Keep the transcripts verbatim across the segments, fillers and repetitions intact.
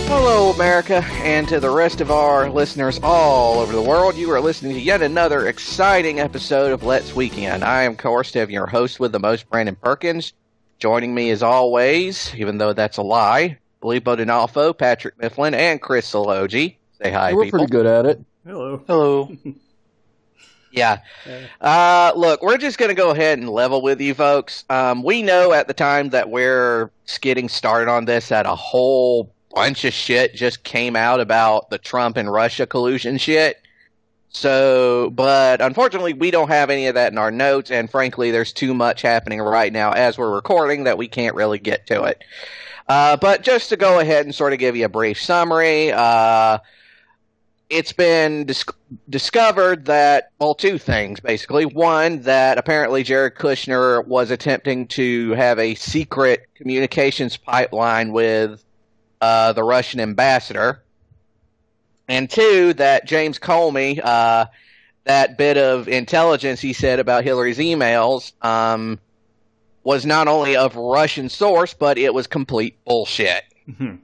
Hello, America, and to the rest of our listeners all over the world, you are listening to yet another exciting episode of Let's Weekend. I am, of course, your host with the most, Brandon Perkins. Joining me, as always, even though that's a lie, Filippo D'Onofrio, Patrick Mifflin, and Chris Sologi. Say hi, We're people. pretty good at it. Hello. Hello. Yeah. Uh, look, we're just going to go ahead and level with you folks. Um, we know at the time that we're getting started on this that a whole bunch of shit just came out about the Trump and Russia collusion shit. So, but unfortunately, we don't have any of that in our notes, and frankly, there's too much happening right now as we're recording that we can't really get to it. Uh, but just to go ahead and sort of give you a brief summary, uh, it's been dis- discovered that, well, two things, basically. One, that apparently Jared Kushner was attempting to have a secret communications pipeline with uh, the Russian ambassador. And two, that James Comey, uh, that bit of intelligence he said about Hillary's emails, um, was not only of Russian source, but it was complete bullshit. Mm-hmm.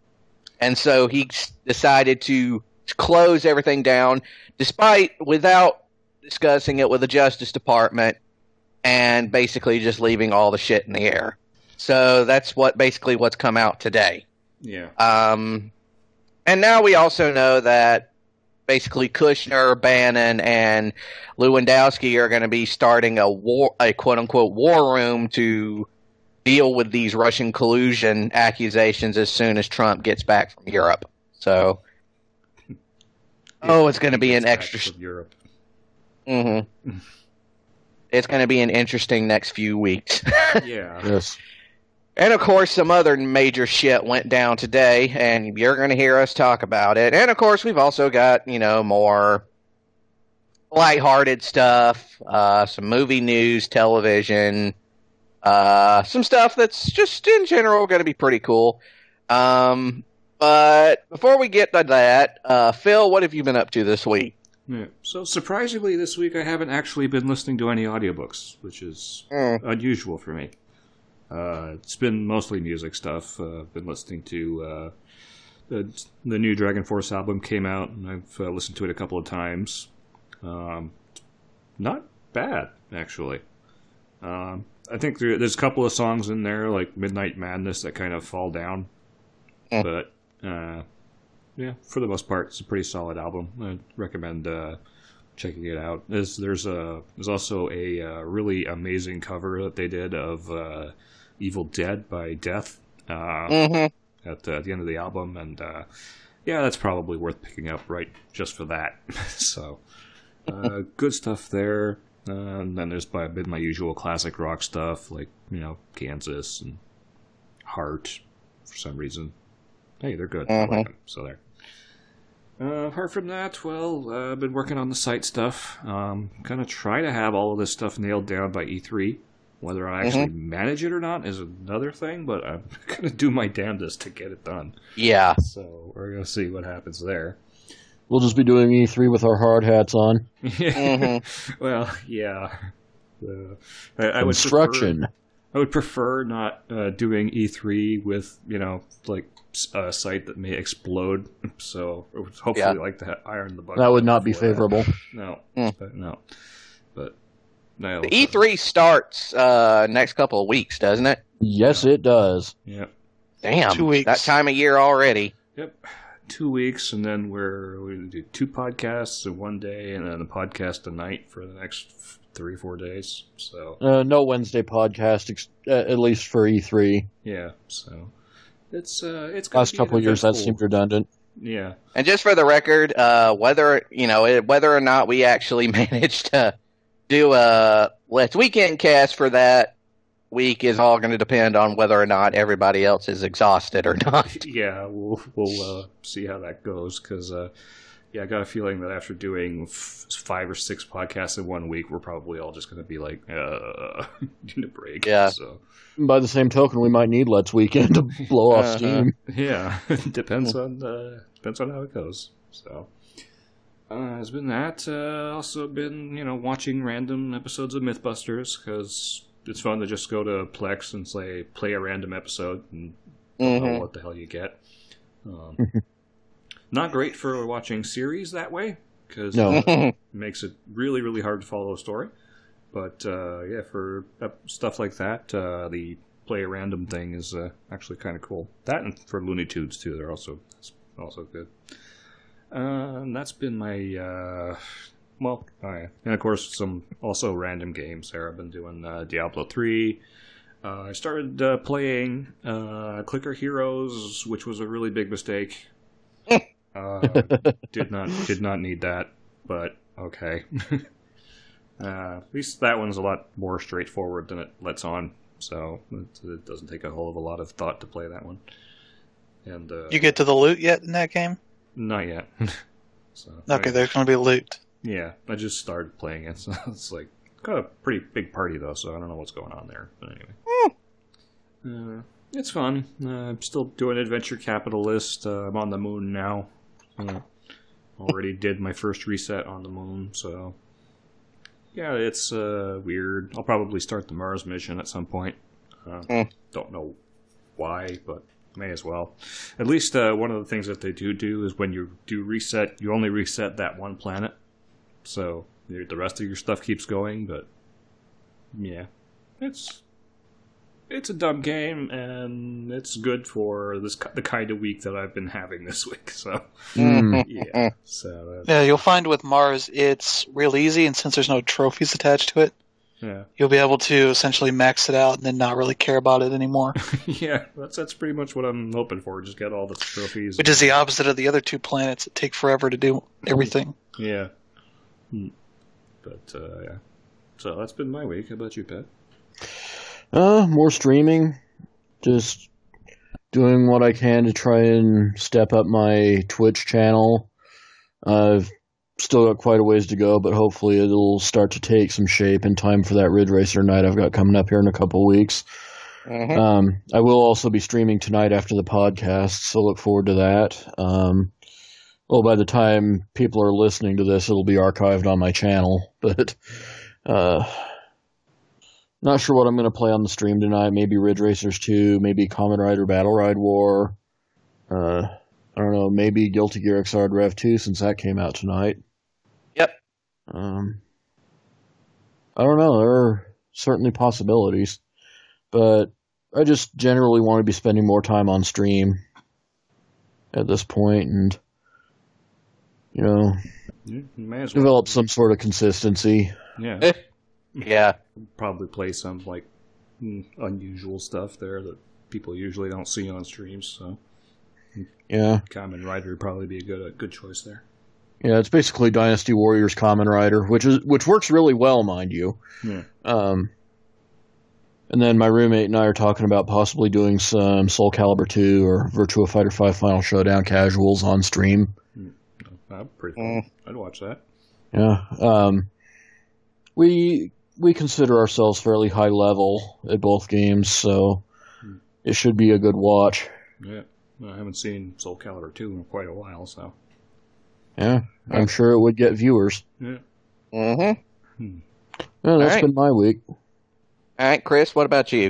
And so he decided to close everything down, despite, without discussing it with the Justice Department, and basically just leaving all the shit in the air. So that's what basically what's come out today. Yeah. Um, and now we also know that basically Kushner, Bannon, and Lewandowski are going to be starting a war, a quote-unquote war room to deal with these Russian collusion accusations as soon as Trump gets back from Europe. So, yeah, oh, it's going to be an extra. Europe. Mm-hmm. It's going to be an interesting next few weeks. Yeah. Yes. And, of course, some other major shit went down today, and you're going to hear us talk about it. And, of course, we've also got, you know, more lighthearted stuff, uh, some movie news, television, uh, some stuff that's just, in general, going to be pretty cool. Um, but before we get to that, uh, Phil, what have you been up to this week? Yeah. So, surprisingly, this week I haven't actually been listening to any audiobooks, which is Mm. unusual for me. Uh, it's been mostly music stuff. Uh, I've been listening to uh, the, the new Dragon Force album came out, and I've uh, listened to it a couple of times. Um, not bad, actually. Um, I think there, there's a couple of songs in there, like Midnight Madness, that kind of fall down. Mm. But, uh, yeah, for the most part, it's a pretty solid album. I'd recommend uh, checking it out. There's, there's, a, there's also a uh, really amazing cover that they did of uh, Evil Dead by Death uh, Mm-hmm. at, the, at the end of the album. And, uh, yeah, that's probably worth picking up right just for that. So, uh, good stuff there. Uh, and then there's my, been my usual classic rock stuff, like, you know, Kansas and Heart, for some reason. Hey, they're good. Mm-hmm. I like them, so there. Uh, apart from that, well, uh, I've been working on the site stuff. Um, gonna try to have all of this stuff nailed down by E three. Whether I actually Mm-hmm. manage it or not is another thing, but I'm gonna do my damnedest to get it done. Yeah. So we're gonna see what happens there. We'll just be doing E three with our hard hats on. Mm-hmm. Well, yeah. Uh, I, I would Construction. prefer, I would prefer not uh, doing E three with, you know, like a site that may explode. So I would hopefully Yeah. like to ha- iron the bug. That would not be before that. favorable. No, Mm. but no. But no. The E three starts uh, next couple of weeks, doesn't it? Yes, it does. Yep. Damn, Two weeks. that time of year already. Yep. Two weeks, and then we're we do two podcasts in one day, and then a podcast a night for the next f- three, four days. So Uh, no Wednesday podcast, ex- uh, at least for E three. yeah, so it's uh, it's gonna Last be an couple of years, that eventful- seemed redundant. Yeah. And just for the record, uh, whether you know it- whether or not we actually managed to do a Let's Weekend cast for that week is all going to depend on whether or not everybody else is exhausted or not. Yeah, we'll we'll uh, see how that goes because uh, yeah, I got a feeling that after doing f- five or six podcasts in one week, we're probably all just going to be like, uh, need a break. Yeah. So By the same token, we might need Let's Weekend to blow off Uh-huh. steam. yeah, depends on uh, depends on how it goes. So. Uh, has been that. Uh, also been, you know, watching random episodes of Mythbusters because it's fun to just go to Plex and say play a random episode and don't know Mhm. what the hell you get. Um, not great for watching series that way, because No. uh, it makes it really, really hard to follow a story. But uh, yeah, for uh, stuff like that, uh, the play a random thing is uh, actually kind of cool. That and for Looney Tunes too, they're also also good. Uh, and that's been my uh, well, oh yeah. And of course some also random games there. I've been doing uh, Diablo three. Uh, I started uh, playing uh, Clicker Heroes, which was a really big mistake. uh, did not did not need that, but okay. uh, at least that one's a lot more straightforward than it lets on, so it, it doesn't take a whole of a lot of thought to play that one. And uh, You get to the loot yet in that game? not yet. so Okay, I, there's going to be loot. yeah, I just started playing it, so it's like got a pretty big party though, so I don't know what's going on there. But anyway. Uh, it's fun. Uh, I'm still doing Adventure Capitalist. Uh, I'm on the moon now. Uh, already did my first reset on the moon, so yeah, it's uh, weird. I'll probably start the Mars mission at some point. Uh, mm. Don't know why, but may as well. At least uh, one of the things that they do do is when you do reset, you only reset that one planet, so the rest of your stuff keeps going. But yeah, it's. It's a dumb game, and it's good for this the kind of week that I've been having this week. So, Mm. yeah. So, uh, Yeah, you'll find with Mars, it's real easy, and since there's no trophies attached to it, yeah, you'll be able to essentially max it out and then not really care about it anymore. yeah. That's that's pretty much what I'm hoping for. Just get all the trophies. Which is the opposite of the other two planets that take forever to do everything. Yeah. But uh, yeah. So that's been my week. How about you, Pat? Uh, more streaming. Just doing what I can to try and step up my Twitch channel. I've still got quite a ways to go, but hopefully it'll start to take some shape in time for that Ridge Racer night I've got coming up here in a couple weeks. Mm-hmm. Um, I will also be streaming tonight after the podcast, so look forward to that. Um, well, by the time people are listening to this, it'll be archived on my channel, but uh, not sure what I'm going to play on the stream tonight. Maybe Ridge Racers two, maybe Kamen Rider Battle Ride War. Uh, I don't know, maybe Guilty Gear Xrd Rev two since that came out tonight. Yep. Um, I don't know. There are certainly possibilities, but I just generally want to be spending more time on stream at this point, and you know, you may as well develop some sort of consistency. Yeah. Yeah. Probably play some like unusual stuff there that people usually don't see on streams. So yeah, Kamen Rider would probably be a good a good choice there. Yeah, it's basically Dynasty Warriors Kamen Rider, which is which works really well, mind you. Yeah. Um, and then my roommate and I are talking about possibly doing some Soul Calibur two or Virtua Fighter five Final Showdown casuals on stream. Mm. Oh, pretty cool. Mm. I'd watch that. Yeah. Um, we we consider ourselves fairly high level at both games, so mm. it should be a good watch. Yeah. Well, I haven't seen Soul Calibur two in quite a while, so. Yeah, I'm sure it would get viewers. Yeah. Mm-hmm. Hmm. Yeah, that's right. been my week. All right, Chris, what about you?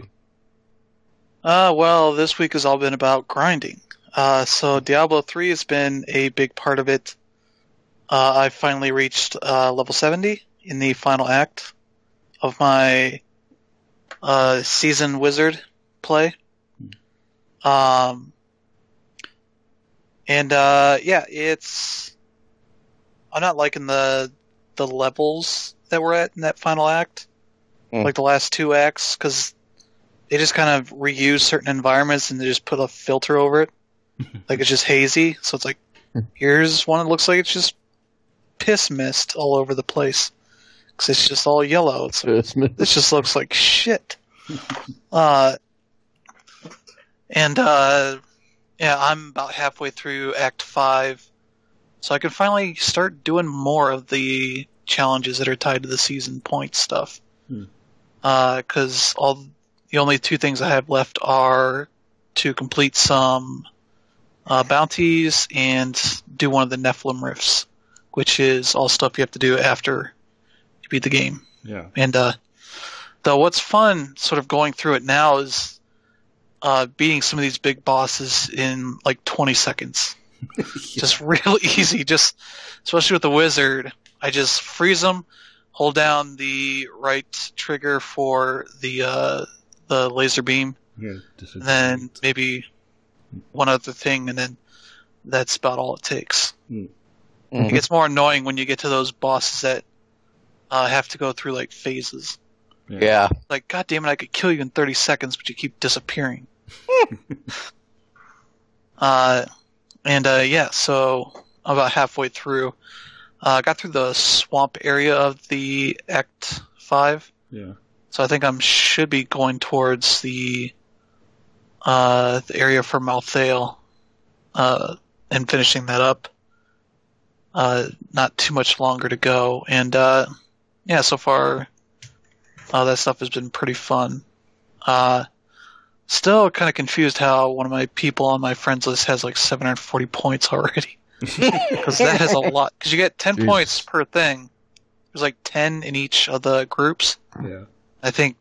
Uh, well, this week has all been about grinding. Uh, so Diablo three has been a big part of it. Uh, I finally reached uh, level seventy in the final act of my uh, season wizard play. Um, and uh, yeah, it's I'm not liking the the levels that we're at in that final act, mm. like the last two acts, because they just kind of reuse certain environments and they just put a filter over it, like it's just hazy. So it's like, here's one that looks like it's just piss mist all over the place because it's just all yellow. It's like, this just looks like shit. uh, and uh, yeah, I'm about halfway through Act Five, so I can finally start doing more of the challenges that are tied to the season point stuff. Because hmm. uh, all the only two things I have left are to complete some uh, bounties and do one of the Nephilim rifts, which is all stuff you have to do after you beat the game. Yeah. And uh, though what's fun, sort of going through it now, is uh, beating some of these big bosses in like twenty seconds. Yeah. Just real easy. Just especially with the wizard, I just freeze them, hold down the right trigger for the uh, the laser beam, yeah, then maybe one other thing, and then that's about all it takes. Mm. Mm-hmm. It gets more annoying when you get to those bosses that uh, have to go through like phases. Yeah. yeah. Like, God damn it, I could kill you in thirty seconds, but you keep disappearing. uh, and uh, yeah, so I'm about halfway through. I uh, got through the swamp area of the Act five. Yeah. So I think I should be going towards the uh, the area for Malthael uh, and finishing that up. Uh, not too much longer to go. And uh, yeah, so far uh, that stuff has been pretty fun. Uh, still kind of confused how one of my people on my friends list has like seven hundred forty points already. Because that is a lot. Because you get ten Jeez. Points per thing. There's like ten in each of the groups. Yeah. I think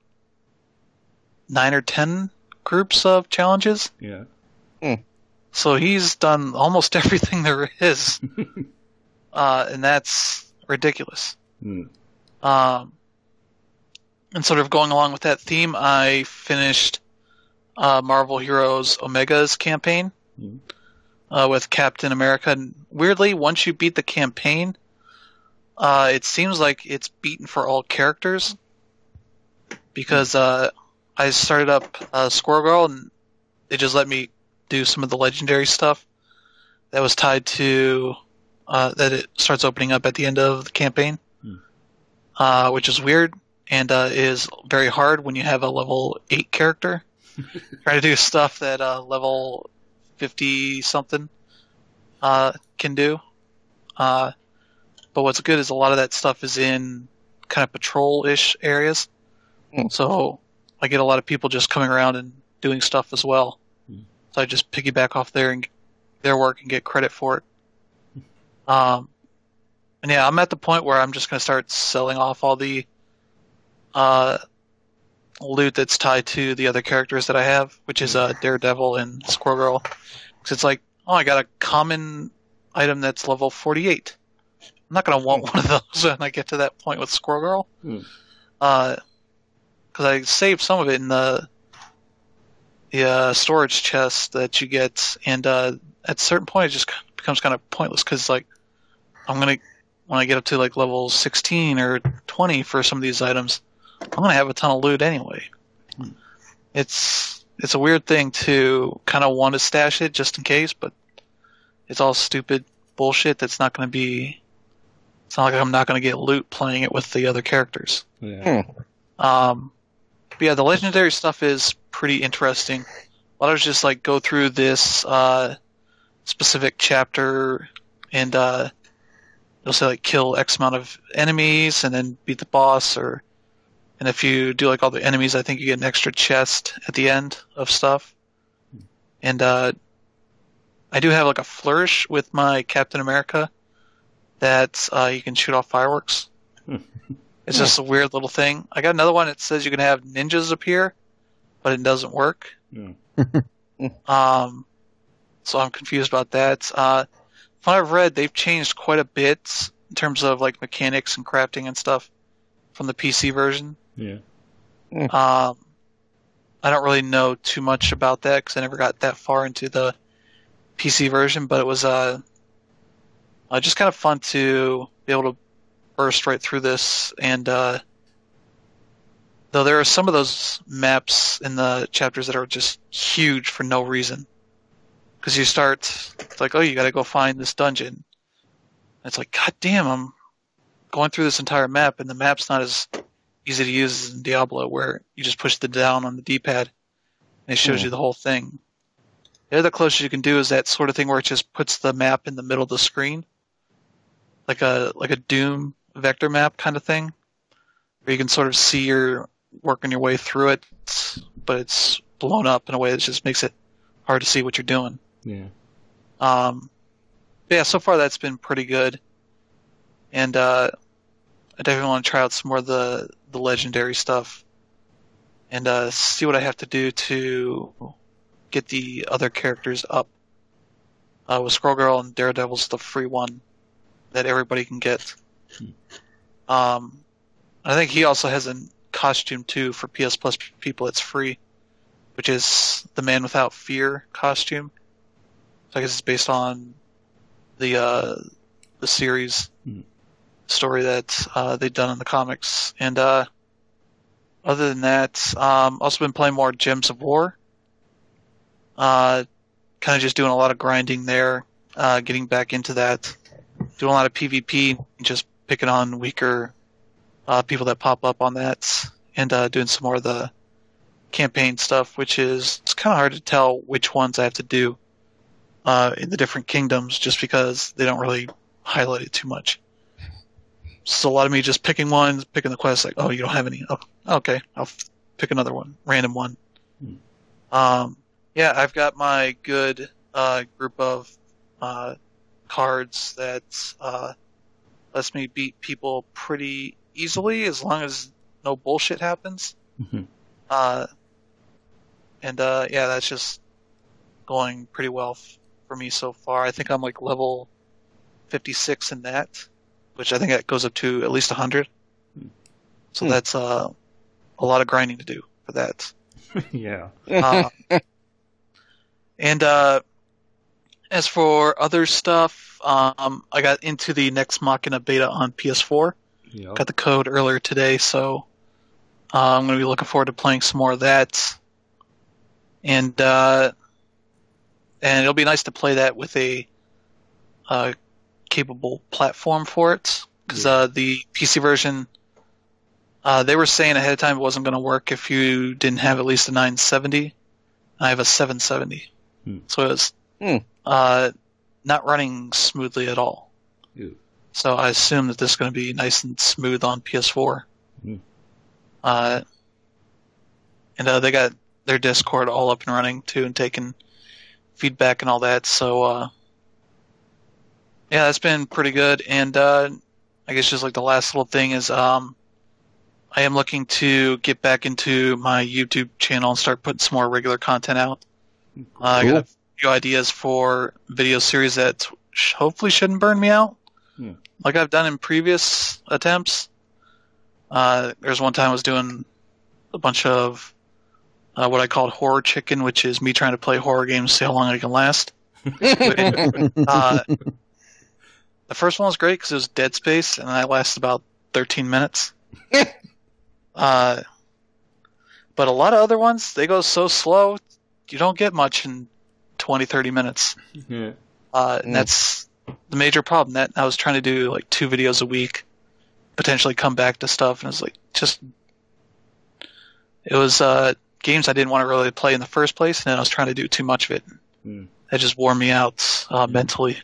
nine or ten groups of challenges. Yeah. Mm. So he's done almost everything there is. uh, and that's ridiculous. Mm. Um, and sort of going along with that theme, I finished uh, Marvel Heroes Omega's campaign. Mm. Uh, with Captain America. And weirdly, once you beat the campaign, uh, it seems like it's beaten for all characters. Because uh, I started up uh, Squirrel Girl, and they just let me do some of the legendary stuff that was tied to uh, that it starts opening up at the end of the campaign, hmm. uh, which is weird and uh, is very hard when you have a level eight character trying to do stuff that uh, level fifty something uh, can do. Uh, but what's good is a lot of that stuff is in kind of patrol-ish areas. Mm. So I get a lot of people just coming around and doing stuff as well. Mm. So I just piggyback off their their work and get credit for it. Um, and yeah, I'm at the point where I'm just going to start selling off all the uh, loot that's tied to the other characters that I have, which is uh, Daredevil and Squirrel Girl. Because it's like, oh, I got a common item that's level forty-eight. I'm not going to want one of those when I get to that point with Squirrel Girl. Mm. Uh, because I saved some of it in the the uh, storage chest that you get, and uh, at a certain point it just becomes kind of pointless because like I'm gonna when I get up to like level sixteen or twenty for some of these items, I'm gonna have a ton of loot anyway. Hmm. It's it's a weird thing to kind of want to stash it just in case, but it's all stupid bullshit that's not gonna be. It's not like I'm not gonna get loot playing it with the other characters. Yeah. Hmm. Um. But yeah, the legendary stuff is pretty interesting. A lot of just like go through this uh, specific chapter and uh, you'll say like kill X amount of enemies and then beat the boss, or and if you do like all the enemies, I think you get an extra chest at the end of stuff. And uh, I do have like a flourish with my Captain America that uh, you can shoot off fireworks. It's just a weird little thing. I got another one that says you can have ninjas appear, but it doesn't work. Yeah. um, so I'm confused about that. Uh, from what I've read, they've changed quite a bit in terms of like mechanics and crafting and stuff from the P C version. Yeah. Um, I don't really know too much about that because I never got that far into the P C version, but it was uh, uh, just kind of fun to be able to burst right through this, and uh, though there are some of those maps in the chapters that are just huge for no reason, because you start it's like, oh, you got to go find this dungeon. And it's like, god damn, I'm going through this entire map, and the map's not as easy to use as in Diablo, where you just push the down on the D-pad and it shows mm. you the whole thing. The other closest you can do is that sort of thing where it just puts the map in the middle of the screen, like a like a Doom vector map kind of thing, where you can sort of see your working your way through it, but it's blown up in a way that just makes it hard to see what you're doing. Yeah. Um. Yeah. So far, that's been pretty good, and uh, I definitely want to try out some more of the the legendary stuff, and uh, see what I have to do to get the other characters up. Uh, with Squirrel Girl and Daredevil's the free one that everybody can get. Um, I think he also has a costume too for P S Plus people. It's free, which is the Man Without Fear costume. So I guess it's based on the uh, the series mm. story that uh, they've done in the comics. And uh, other than that, um, also been playing more Gems of War. Uh, kind of just doing a lot of grinding there, uh, getting back into that, doing a lot of PvP, just picking on weaker uh, people that pop up on that, and uh, doing some more of the campaign stuff, which is it's kind of hard to tell which ones I have to do uh, in the different kingdoms, just because they don't really highlight it too much. So a lot of me just picking one, picking the quest, like, oh, you don't have any. Oh, okay, I'll f- pick another one, random one. Hmm. Um, yeah, I've got my good uh, group of uh, cards that uh, lets me beat people pretty easily as long as no bullshit happens. Mm-hmm. Uh, and uh, yeah, that's just going pretty well f- for me so far. I think I'm like level fifty-six in that, which I think that goes up to at least one hundred. So hmm. that's uh, a lot of grinding to do for that. Yeah. Uh, and uh, as for other stuff, um, I got into the Nex Machina beta on P S four. Yep. Got the code earlier today, so uh, I'm going to be looking forward to playing some more of that. And uh, and it'll be nice to play that with a uh, capable platform for it, because yeah. uh, the P C version, uh, they were saying ahead of time it wasn't going to work if you didn't have at least a nine seventy. I have a seven seventy, hmm. so it was hmm. uh, not running smoothly at all. Ew. So I assume that this is going to be nice and smooth on P S four. Hmm. Uh, and uh, they got their Discord all up and running too, and taking feedback and all that. So uh, yeah, that's been pretty good. And uh, I guess just like the last little thing is, um, I am looking to get back into my YouTube channel and start putting some more regular content out. Uh, cool. I got a few ideas for video series that sh- hopefully shouldn't burn me out, hmm. like I've done in previous attempts. Uh, there's one time I was doing a bunch of uh, what I called horror chicken, which is me trying to play horror games, see how long I can last. uh, the first one was great because it was Dead Space, and I lasted about thirteen minutes. uh, but a lot of other ones, they go so slow, you don't get much in twenty, thirty minutes. Yeah. Uh, and that's the major problem. That I was trying to do like two videos a week, potentially come back to stuff, and it's like just it was uh, games I didn't want to really play in the first place, and then I was trying to do too much of it. Mm. That just wore me out uh, mentally.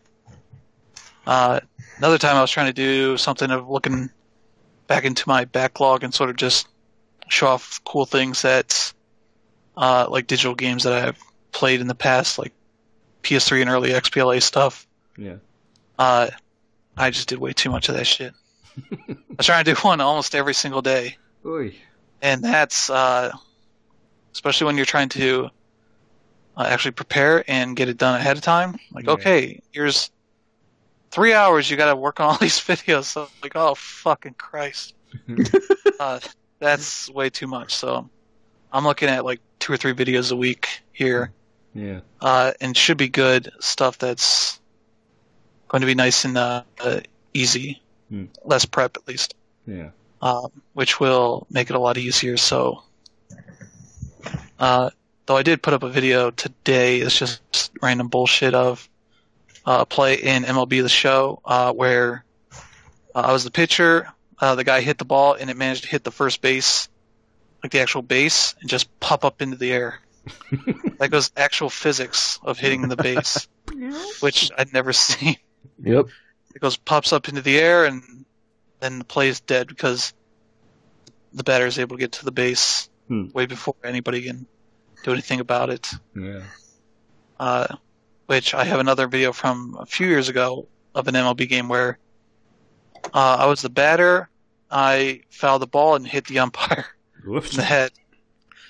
Uh, another time I was trying to do something of looking back into my backlog and sort of just show off cool things that, uh, like digital games that I've played in the past, like P S three and early X P L A stuff. Yeah. Uh, I just did way too much of that shit. I was trying to do one almost every single day. Oy. And that's, uh, especially when you're trying to uh, actually prepare and get it done ahead of time. Like, yeah. okay, here's three hours you got to work on all these videos. So, like, oh, fucking Christ. uh, that's way too much. So, I'm looking at, like, two or three videos a week here. Yeah. Uh, and should be good stuff that's going to be nice and uh, uh, easy. Hmm. Less prep, at least. Yeah. Um, which will make it a lot easier. So, uh, though I did put up a video today, it's just random bullshit of uh, play in M L B The Show, uh, where uh, I was the pitcher, uh, the guy hit the ball, and it managed to hit the first base, like the actual base, and just pop up into the air. That goes actual physics of hitting the base, which I'd never seen. Yep. It goes, pops up into the air, and then the play is dead because the batter is able to get to the base hmm. way before anybody can do anything about it. Yeah. Uh, which I have another video from a few years ago of an M L B game where uh, I was the batter, I fouled the ball and hit the umpire Whoops. in the head.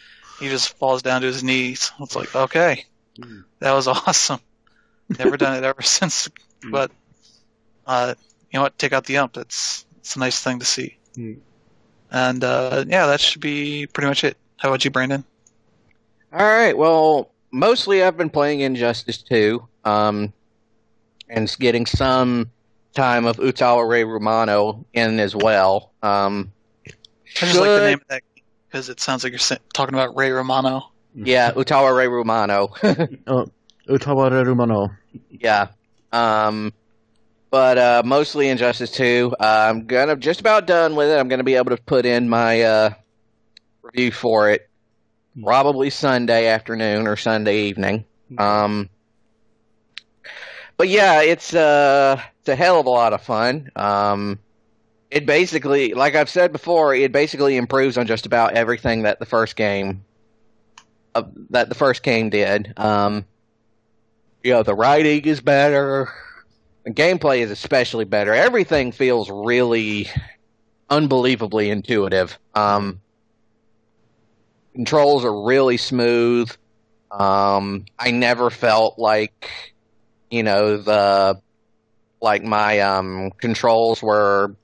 he just falls down to his knees. It's like, okay, that was awesome. Never done it ever since. But uh, you know what? Take out the ump. It's it's a nice thing to see. Mm. And uh, yeah, that should be pretty much it. How about you, Brandon? All right. Well, mostly I've been playing Injustice two, um, and getting some time of Utawa Ray Romano in as well. Um, I just like the name of that because it sounds like you're talking about Ray Romano. Yeah, Utawa Ray Romano. Oh, Utawa Ray Romano. Yeah. Um, but uh, mostly Injustice two. Uh, I'm gonna just about done with it. I'm gonna be able to put in my uh, review for it probably Sunday afternoon or Sunday evening. Um, but yeah, it's uh, it's a hell of a lot of fun. Um, it basically, like I've said before, it basically improves on just about everything that the first game uh, that the first game did. Um, you know, the writing is better. The gameplay is especially better. Everything feels really unbelievably intuitive. Um, controls are really smooth. Um, I never felt like, you know, the like my um, controls were,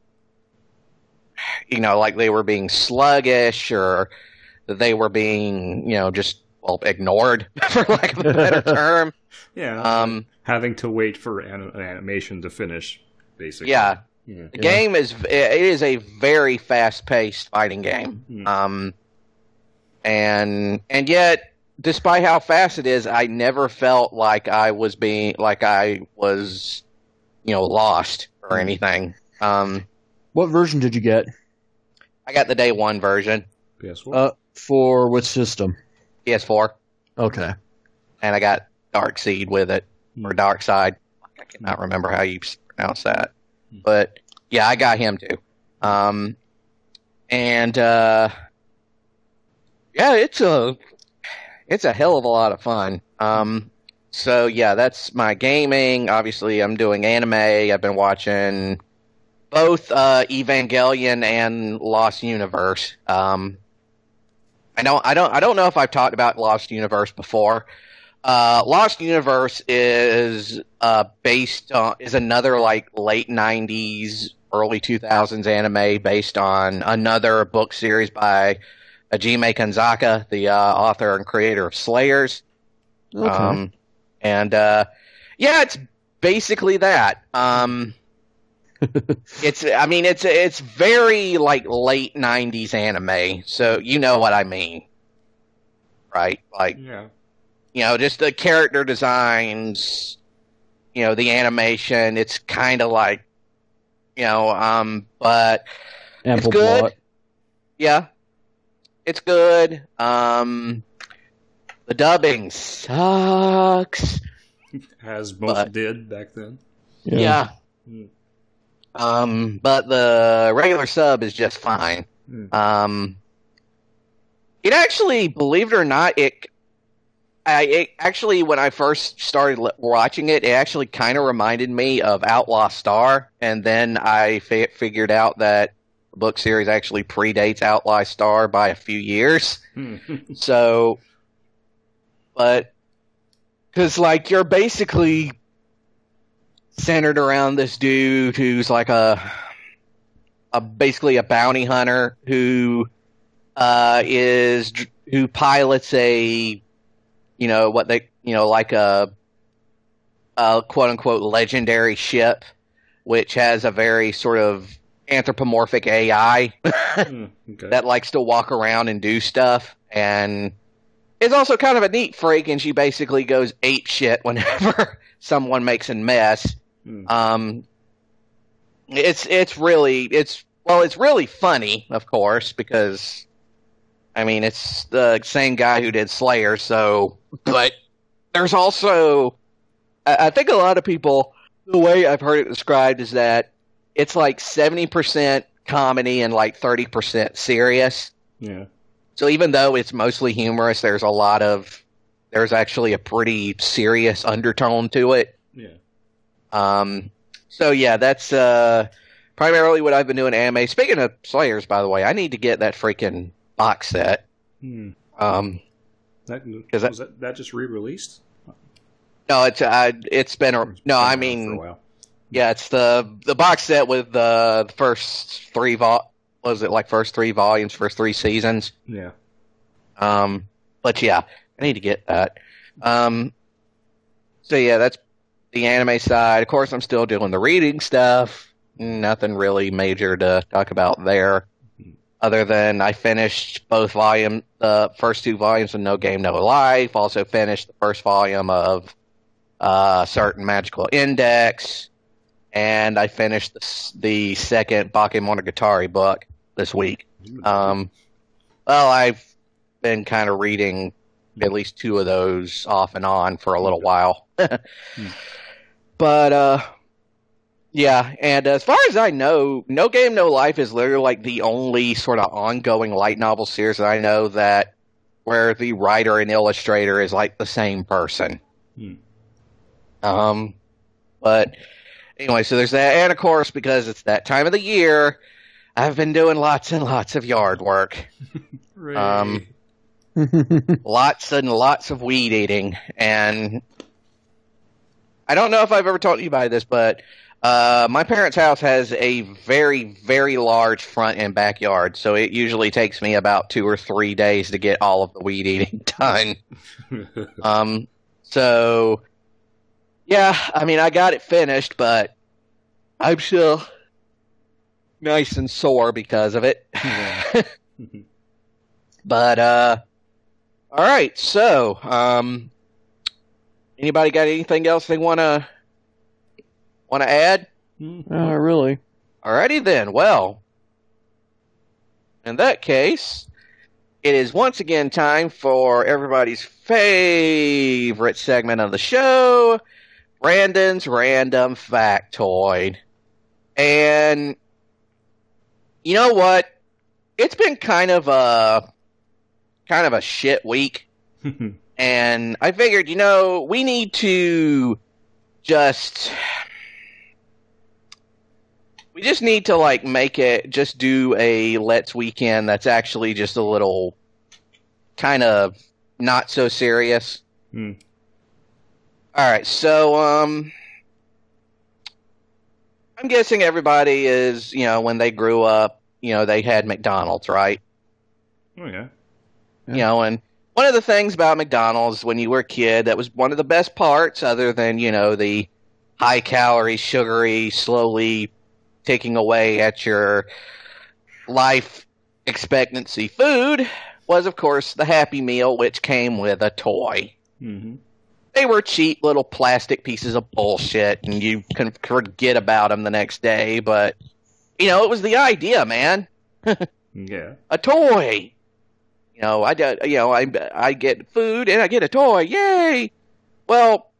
you know, like they were being sluggish or that they were being, you know, just well ignored, for lack of a better term. Yeah. Um, having to wait for an animation to finish, basically. Yeah. Yeah. The game is it is a very fast-paced fighting game. Mm. Um, and and yet, despite how fast it is, I never felt like I was being like I was, you know, lost or anything. Um, What version did you get? I got the day one version, P S four? Uh, for which system? P S four, Okay. and I got Dark Seed with it or Dark Side. I cannot remember how you pronounce that, but yeah, I got him too. Um, and uh, yeah, it's a it's a hell of a lot of fun. Um, so yeah, that's my gaming. Obviously, I'm doing anime. I've been watching both uh, Evangelion and Lost Universe. Um, I don't, I don't, I don't know if I've talked about Lost Universe before. Uh, Lost Universe is uh, based on is another like late nineties, early two thousands anime based on another book series by Hajime Kanzaka, the uh, author and creator of Slayers. Okay. Um, and uh, yeah, it's basically that. Um, it's, I mean, it's it's very like late nineties anime, so you know what I mean, right? Like, Yeah. you know, just the character designs, you know, the animation. It's kind of like, you know, um, but Ample it's good. plot. Yeah, it's good. Um, the dubbing sucks. As most But- did back then. Yeah. Mm. Um, but the regular sub is just fine. Mm. Um, it actually, believe it or not, it, I, it actually, when I first started li- watching it, it actually kind of reminded me of Outlaw Star, and then I fi- figured out that the book series actually predates Outlaw Star by a few years. Mm. So, but, because, like, you're basically centered around this dude who's like a, a basically a bounty hunter who uh, is who pilots a, you know, what they, you know, like a, a quote unquote legendary ship, which has a very sort of anthropomorphic A I Mm. Okay. that likes to walk around and do stuff, and is also kind of a neat freak, and she basically goes ape shit whenever someone makes a mess. Mm. Um, it's it's really it's well it's really funny, of course, because I mean it's the same guy who did Slayer. So, but there's also I, I think a lot of people, the way I've heard it described is that it's like seventy percent comedy and like thirty percent serious. Yeah. So even though it's mostly humorous, there's a lot of there's actually a pretty serious undertone to it. Yeah. Um, so yeah, that's uh, primarily what I've been doing anime. Speaking of Slayers, by the way, I need to get that freaking box set. Mm. Um, That, Is that- was that, that just re-released? no, it's uh, it's been a, It's no. been I around for a mean, while. yeah, it's the the box set with the, the first three vol. Was it like first three volumes, first three seasons? Yeah. Um, but yeah, I need to get that. Um, so yeah, that's the anime side. Of course, I'm still doing the reading stuff. Nothing really major to talk about there, other than I finished both volume, the first two volumes of No Game No Life. Also finished the first volume of uh, Certain Magical Index, and I finished the, the second Bakemonogatari book this week. Um, well, I've been kind of reading at least two of those off and on for a little while. hmm. But, uh, yeah, and as far as I know, No Game No Life is literally like the only sort of ongoing light novel series that I know that where the writer and illustrator is like the same person. Hmm. Um, but anyway, so there's that, and of course, because it's that time of the year, I've been doing lots and lots of yard work. Hooray. Um, lots and lots of weed eating, and I don't know if I've ever told you about this, but uh, my parents' house has a very, very large front and backyard, so it usually takes me about two or three days to get all of the weed eating done. um, so, yeah, I mean, I got it finished, but I'm still nice and sore because of it. Yeah. But, uh, all right, so, um, anybody got anything else they want to want to add? Not really. Alrighty then. Well, in that case, it is once again time for everybody's favorite segment of the show, Brandon's Random Factoid. And you know what? It's been kind of a kind of a shit week. And I figured, you know, we need to just we just need to like make it just do a Let's Weekend that's actually just a little kind of not so serious. Hmm. All right, so um I'm guessing everybody is, you know, when they grew up, you know, they had McDonald's, right? Oh, yeah. You know, and one of the things about McDonald's when you were a kid that was one of the best parts, other than, you know, the high calorie, sugary, slowly taking away at your life expectancy food, was, of course, the Happy Meal, which came with a toy. Mm-hmm. They were cheap little plastic pieces of bullshit, and you can forget about them the next day, but, you know, it was the idea, man. Yeah. A toy! You know, I get, you know, I, I get food and I get a toy. Yay! Well,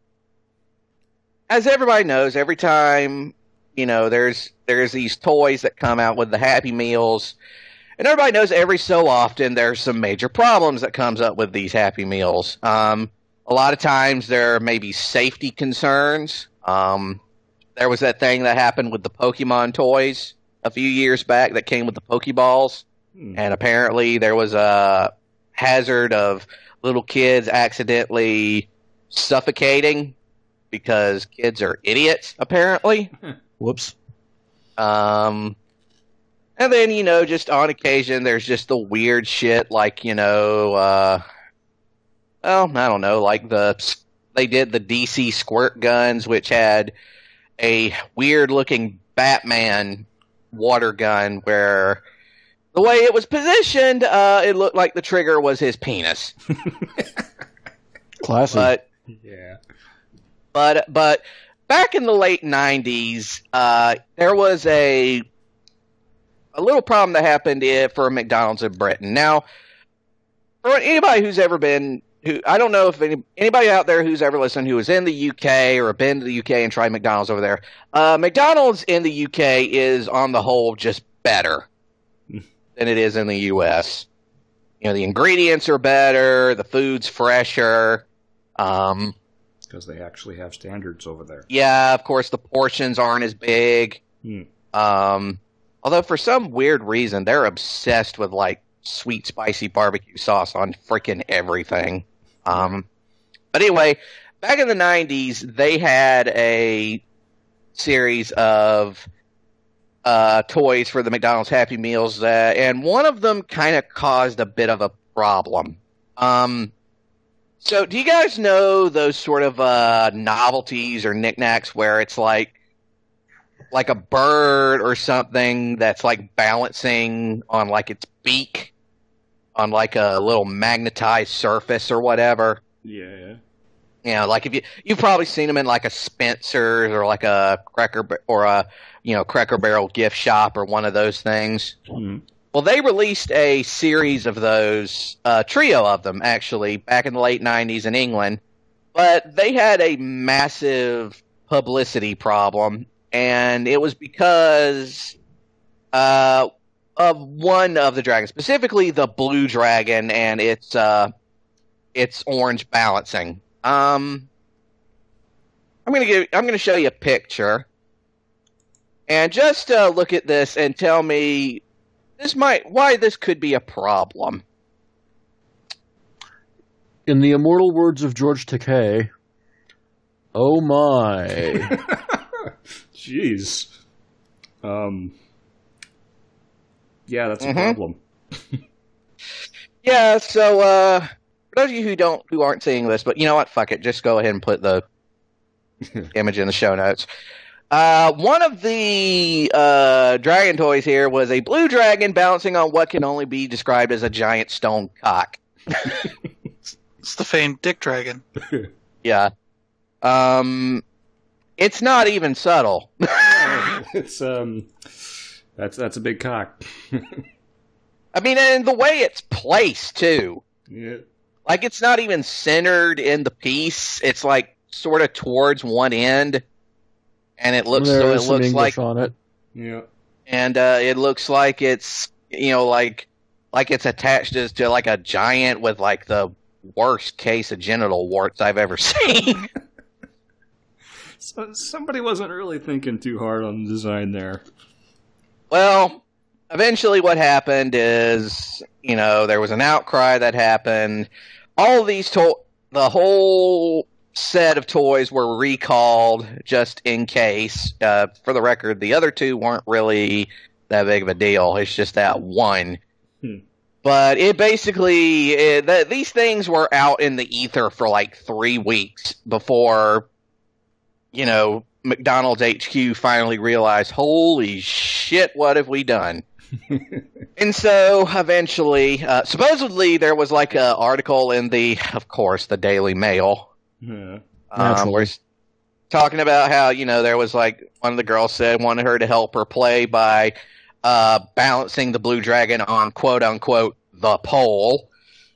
as everybody knows, every time, you know, there's there's these toys that come out with the Happy Meals, and everybody knows every so often there's some major problems that comes up with these Happy Meals. Um, a lot of times there may be safety concerns. Um, there was that thing that happened with the Pokemon toys a few years back that came with the Pokeballs. And apparently there was a hazard of little kids accidentally suffocating because kids are idiots, apparently. Whoops. Um, and then, you know, just on occasion, there's just the weird shit like, you know, uh, well, I don't know, like the, they did the D C squirt guns, which had a weird looking Batman water gun where the way it was positioned, uh, it looked like the trigger was his penis. Classic. But, Yeah. but, but back in the late nineties, uh, there was a a little problem that happened i- for McDonald's in Britain. Now, for anybody who's ever been, who I don't know if any, anybody out there who's ever listened who was in the U K or been to the U K and tried McDonald's over there, uh, McDonald's in the U K is on the whole just better than it is in the U S. You know, the ingredients are better, the food's fresher. Um, Because they actually have standards over there. yeah, of course, the portions aren't as big. Hmm. Um, although for some weird reason, they're obsessed with like sweet, spicy barbecue sauce on freaking everything. Um, but anyway, back in the nineties, they had a series of uh, toys for the McDonald's Happy Meals, uh, and one of them kind of caused a bit of a problem. Um, so, do you guys know those sort of uh, novelties or knickknacks where it's like like a bird or something that's like balancing on like its beak on like a little magnetized surface or whatever? Yeah, yeah. You know, like if you you've probably seen them in like a Spencer's or like a Cracker Ba- or a you know Cracker Barrel gift shop or one of those things. Mm-hmm. Well, they released a series of those, a uh, trio of them actually, back in the late nineties in England, but they had a massive publicity problem, and it was because uh, of one of the dragons, specifically the blue dragon and its uh, its orange balancing. Um, I'm gonna give. I'm gonna show you a picture, and just uh, look at this and tell me this might why this could be a problem. In the immortal words of George Takei, oh my! Jeez. Um. Yeah, that's a Mm-hmm. problem. Yeah. So, uh, for those of you who don't, who aren't seeing this, but you know what? Fuck it. Just go ahead and put the image in the show notes. Uh, one of the uh, dragon toys here was a blue dragon bouncing on what can only be described as a giant stone cock. It's the famed Dick Dragon. Yeah. Um, it's not even subtle. It's um, that's that's a big cock. I mean, and the way it's placed too. Yeah. Like it's not even centered in the piece. It's like sort of towards one end. And it looks There so is it some looks English like on it. Yeah. and uh, it looks like it's you know like like it's attached to, to like a giant with like the worst case of genital warts I've ever seen. So somebody wasn't really thinking too hard on the design there. Well, eventually what happened is, you know, there was an outcry that happened. All of these to- the whole set of toys were recalled just in case. Uh, for the record, the other two weren't really that big of a deal. It's just that one. Hmm. But it basically, it, the, these things were out in the ether for like three weeks before, you know, McDonald's H Q finally realized, holy shit, what have we done? And so eventually, uh, supposedly there was like an article in the, of course, the Daily Mail. Yeah. Um, where it's talking about how, you know, there was like one of the girls said wanted her to help her play by uh, balancing the blue dragon on quote unquote the pole.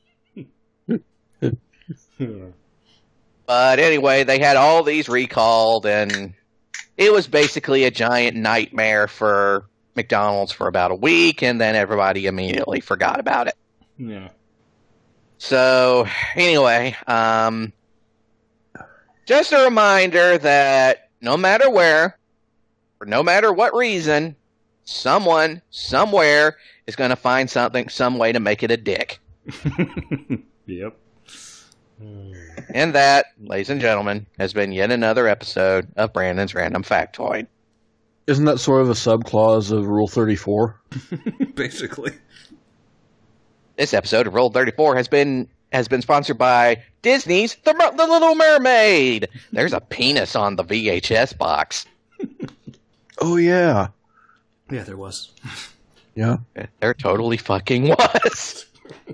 But anyway, they had all these recalled, and it was basically a giant nightmare for McDonald's for about a week, and then everybody immediately forgot about it. Yeah. So anyway, um, just a reminder that no matter where, for no matter what reason, someone, somewhere, is going to find something, some way to make it a dick. Yep. And that, ladies and gentlemen, has been yet another episode of Brandon's Random Factoid. Isn't that sort of a subclause of Rule thirty-four? Basically. This episode of Rule thirty-four has been has been sponsored by Disney's The, Mer- the Little Mermaid. There's a penis on the V H S box. Oh, yeah. Yeah, there was. Yeah. There totally fucking was.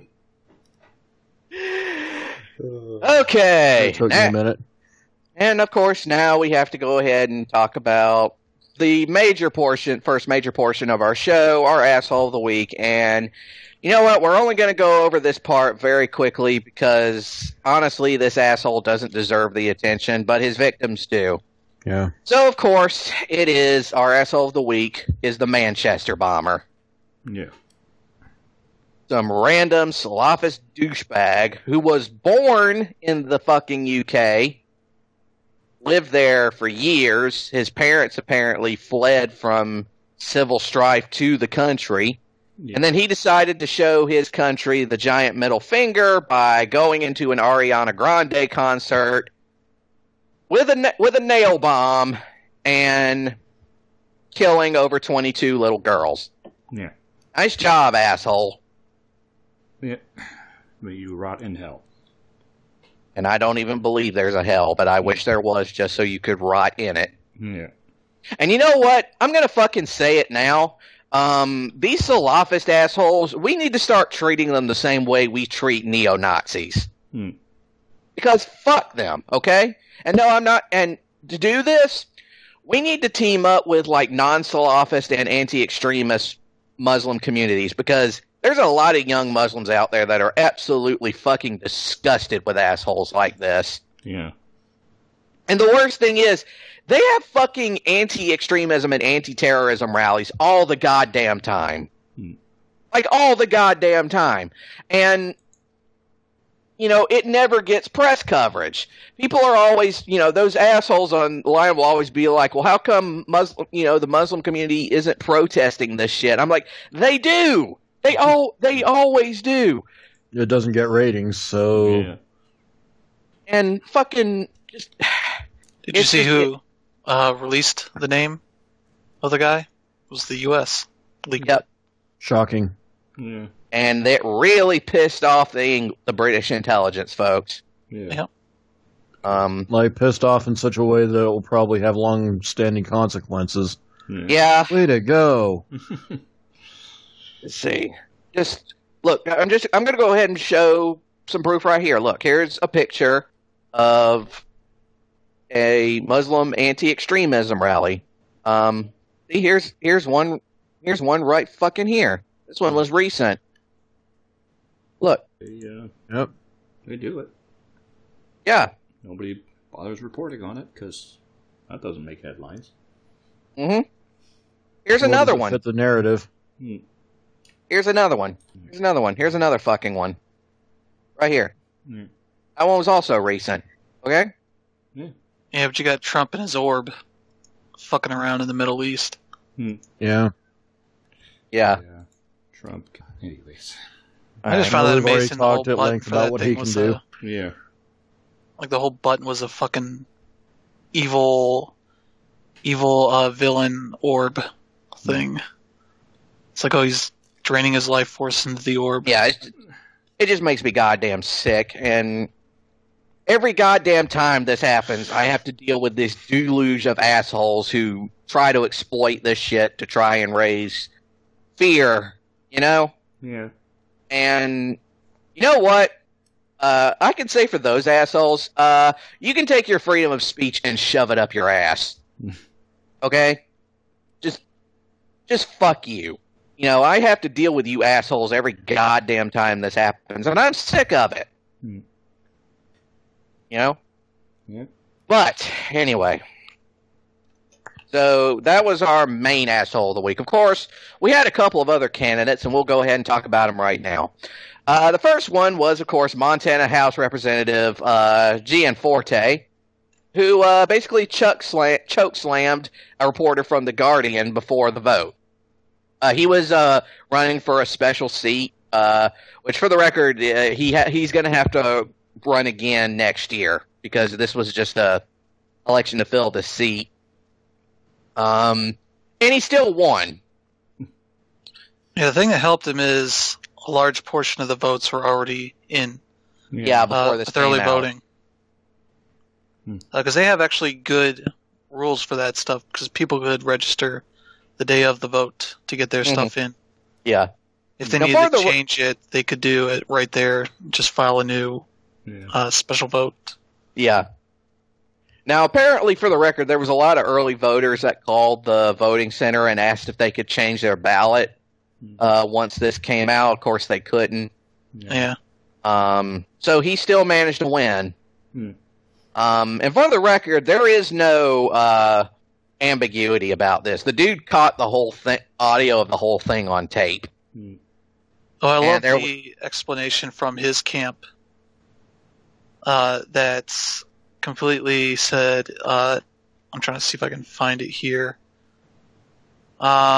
Okay. It took me a minute. And of course, now we have to go ahead and talk about the major portion, first major portion of our show, our asshole of the week. And you know what? We're only going to go over this part very quickly because honestly, this asshole doesn't deserve the attention, but his victims do. Yeah. So of course, it is our asshole of the week is the Manchester bomber. Yeah. Some random Salafist douchebag who was born in the fucking U K, lived there for years. His parents apparently fled from civil strife to the country, Yeah. And then he decided to show his country the giant middle finger by going into an Ariana Grande concert with a with a nail bomb and killing over twenty-two little girls. Yeah. Nice job, asshole. Yeah. But you rot in hell. And I don't even believe there's a hell, but I wish there was just so you could rot in it. Yeah. And you know what? I'm going to fucking say it now. Um, these Salafist assholes, we need to start treating them the same way we treat neo-Nazis. Hmm. Because fuck them, okay? And no, I'm not. And to do this, we need to team up with like non-Salafist and anti-extremist Muslim communities because there's a lot of young Muslims out there that are absolutely fucking disgusted with assholes like this. Yeah. And the worst thing is, they have fucking anti-extremism and anti-terrorism rallies all the goddamn time. Hmm. Like, all the goddamn time. And, you know, it never gets press coverage. People are always, you know, those assholes online will always be like, well, how come Muslim, you know, the Muslim community isn't protesting this shit? I'm like, they do! They all, they always do. It doesn't get ratings, so... Yeah. And fucking... Just, Did you it's see just- who uh, released the name of the guy? It was the U S leaked. Yep. Shocking. Yeah. And it really pissed off the Eng- the British intelligence folks. Yeah. Yep. Um, Like, pissed off in such a way that it will probably have long-standing consequences. Yeah. yeah. Way to go. Let's see. Just look. I'm just. I'm going to go ahead and show some proof right here. Look, here's a picture of a Muslim anti-extremism rally. Um, see, here's here's one. Here's one right fucking here. This one was recent. Look. They, uh, Yep. they do it. Yeah. Nobody bothers reporting on it because that doesn't make headlines. Mm-hmm. Here's Nor another does it one. Fit the narrative. Hmm. Here's another one. Here's another one. Here's another fucking one. Right here. Yeah. That one was also recent. Okay? Yeah. Yeah, but you got Trump and his orb fucking around in the Middle East. Hmm. Yeah. Yeah. Yeah. Trump. Anyways. I just Alright. found that we've already amazing. The whole talked at button length for about that what thing he was can do. a- Yeah. like the whole button was a fucking evil, evil uh, villain orb thing. It's like, oh, he's draining his life force into the orb. Yeah, it, it just makes me goddamn sick. And every goddamn time this happens, I have to deal with this deluge of assholes who try to exploit this shit to try and raise fear, you know? Yeah. And you know what? Uh, I can say for those assholes, uh, you can take your freedom of speech and shove it up your ass. Okay? Just, just fuck you. You know, I have to deal with you assholes every goddamn time this happens, and I'm sick of it. Hmm. You know? Yeah. But, anyway. So, that was our main asshole of the week. Of course, we had a couple of other candidates, and we'll go ahead and talk about them right now. Uh, the first one was, of course, Montana House Representative uh, Gianforte, who uh, basically chuck slam- choke slammed a reporter from The Guardian before the vote. Uh, he was uh, running for a special seat, uh, which, for the record, uh, he ha- he's going to have to run again next year because this was just a election to fill the seat. Um, and he still won. Yeah, the thing that helped him is a large portion of the votes were already in. Yeah, before uh, this with early came out. voting. Because Hmm. they have actually good rules for that stuff, because people could register the day of the vote to get their Mhm. stuff in. Yeah. If they Now, needed for to the- change it, they could do it right there. Just file a new Yeah. uh, special vote. Yeah. Now, apparently, for the record, there was a lot of early voters that called the voting center and asked if they could change their ballot uh, once this came out. Of course, they couldn't. Yeah. Um, so he still managed to win. Hmm. Um, and for the record, there is no uh, ambiguity about this. The dude caught the whole thing, audio of the whole thing on tape. Hmm. Oh, I And love there the explanation from his camp uh, that's completely said, uh, I'm trying to see if I can find it here. Um,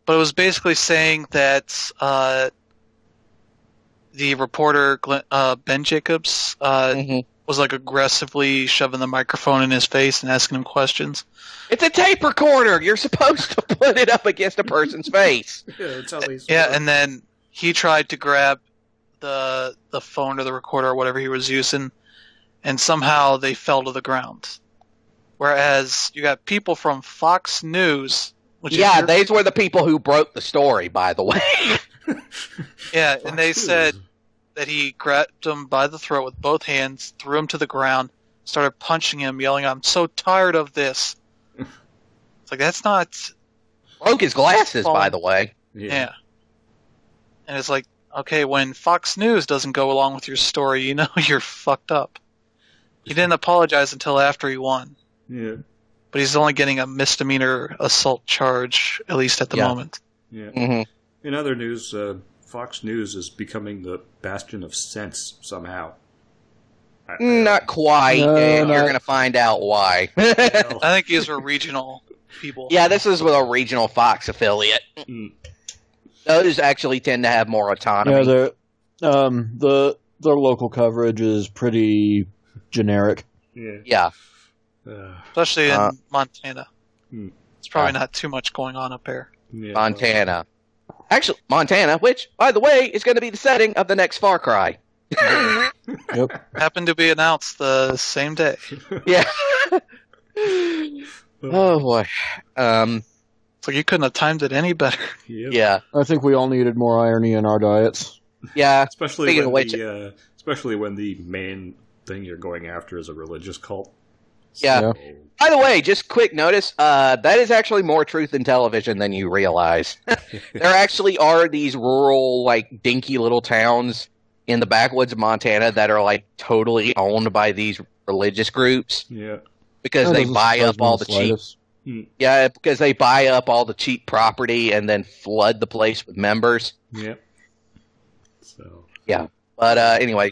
but it was basically saying that uh, the reporter Glenn, uh, Ben Jacobs uh, Mm-hmm. was like aggressively shoving the microphone in his face and asking him questions. It's a tape recorder. You're supposed to put it up against a person's face. Yeah, that's how these Yeah, work. and then he tried to grab the the phone or the recorder or whatever he was using, and somehow they fell to the ground. Whereas you got people from Fox News, which Yeah, is your, these were the people who broke the story, by the way. yeah, Fox and they News. said that he grabbed him by the throat with both hands, threw him to the ground, started punching him, yelling, "I'm so tired of this." It's like that's not Broke his glasses, by the way. yeah. And it's like, okay, when Fox News doesn't go along with your story, you know you're fucked up. He didn't apologize until after he won. Yeah. But he's only getting a misdemeanor assault charge, at least at the Yeah. moment. Yeah. Mm-hmm. In other news, uh, Fox News is becoming the bastion of sense somehow. I- I- Not quite. No, and no. You're going to find out why. well, I think these were regional people. Yeah, this is with a regional Fox affiliate. mm, Those actually tend to have more Yeah, autonomy. they're, um, the their local coverage is pretty generic. yeah. Yeah. Uh, Especially in Uh, Montana. Hmm. It's probably Uh, not too much going on up there. yeah, Montana. Actually, Montana, which, by the way, is going to be the setting of the next Far Cry. Yep. Happened to be announced the same day. Yeah. Oh, boy. Um, So you couldn't have timed it any better. Yep. yeah. I think we all needed more irony in our diets. Yeah. Especially Speaking when of which- the uh, especially when the main thing you're going after is a religious cult. Yeah. Yeah. So, By the way, just quick notice, uh, that is actually more truth in television than you realize. There actually are these rural, like, dinky little towns in the backwoods of Montana that are, like, totally owned by these religious groups yeah. because That they doesn't buy surprise up me all in the cheap. slightest. Yeah, because they buy up all the cheap property and then flood the place with members. Yep. So But uh, anyway,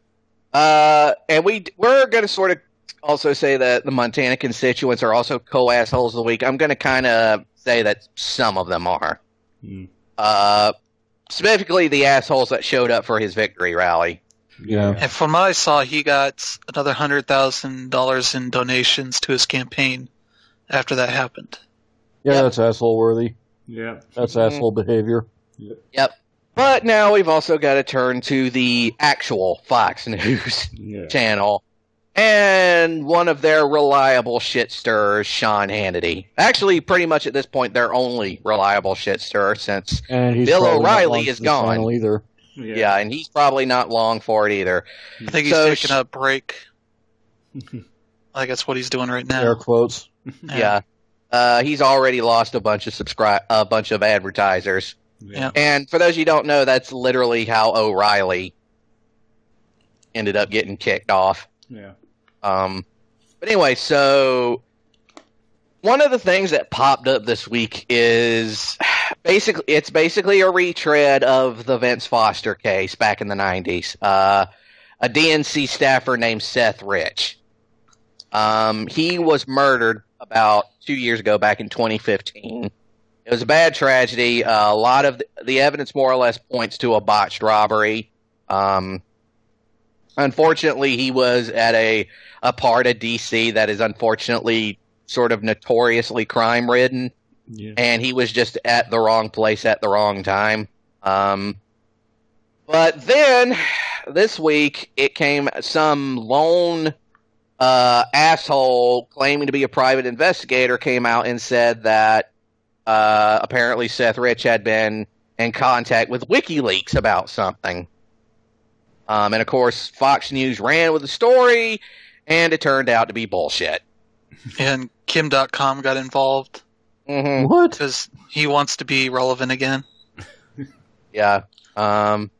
uh, and we we're going to sort of also say that the Montana constituents are also co-assholes of the week. I'm going to kind of say that some of them are. mm, Uh, specifically the assholes that showed up for his victory rally. Yeah. And from what I saw, he got another one hundred thousand dollars in donations to his campaign after that happened. Yeah, Yep. that's asshole worthy. yeah. That's Mhm. asshole behavior. Yep. But now we've also got to turn to the actual Fox News Yeah. channel and one of their reliable shit stirrers, Sean Hannity. Actually, pretty much at this point, their only reliable shit stirrer since, And he's Bill probably not O'Reilly long is for the gone. channel either. Yeah. yeah, and he's probably not long for it either. I think he's So taking sh- a break. I think that's what he's doing right now. Air quotes. Yeah. Uh, he's already lost a bunch of subscri- a bunch of advertisers. Yeah. And for those you don't know, that's literally how O'Reilly ended up getting kicked off. Yeah. Um, but anyway, so one of the things that popped up this week is basically it's basically a retread of the Vince Foster case back in the nineties. Uh, a D N C staffer named Seth Rich. Um, he was murdered about two years ago, back in twenty fifteen. It was a bad tragedy. Uh, a lot of the, the evidence more or less points to a botched robbery. Um, unfortunately, he was at a, a part of D C that is unfortunately sort of notoriously crime-ridden, Yeah. and he was just at the wrong place at the wrong time. Um, but then, this week, it came some lone uh, asshole claiming to be a private investigator came out and said that uh, apparently Seth Rich had been in contact with WikiLeaks about something. Um, and of course, Fox News ran with the story, and it turned out to be bullshit. And Kim dot com got involved Mm-hmm. What? because he wants to be relevant again. Yeah. Um,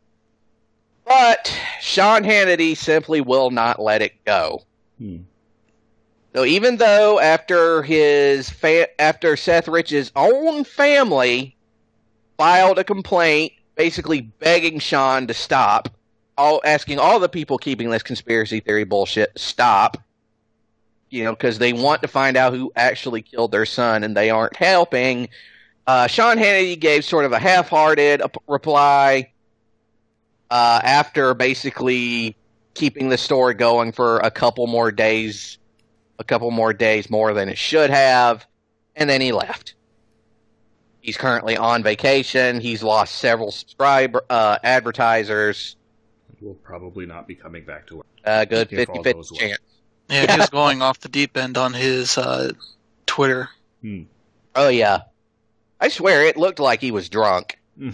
but Sean Hannity simply will not let it go. Hmm. So even though after his fa- after Seth Rich's own family filed a complaint, basically begging Sean to stop, all asking all the people keeping this conspiracy theory bullshit to stop, you know, because they want to find out who actually killed their son, and they aren't helping. uh, Sean Hannity gave sort of a half-hearted reply uh, after basically keeping the story going for a couple more days, a couple more days more than it should have, and then he left. He's currently on vacation. He's lost several subscriber uh, advertisers. Will probably not be coming back to work. Uh, good fifty-fifty well. chance. Yeah, he was going off the deep end on his uh, Twitter. Hmm. Oh, yeah. I swear it looked like he was drunk. Mm.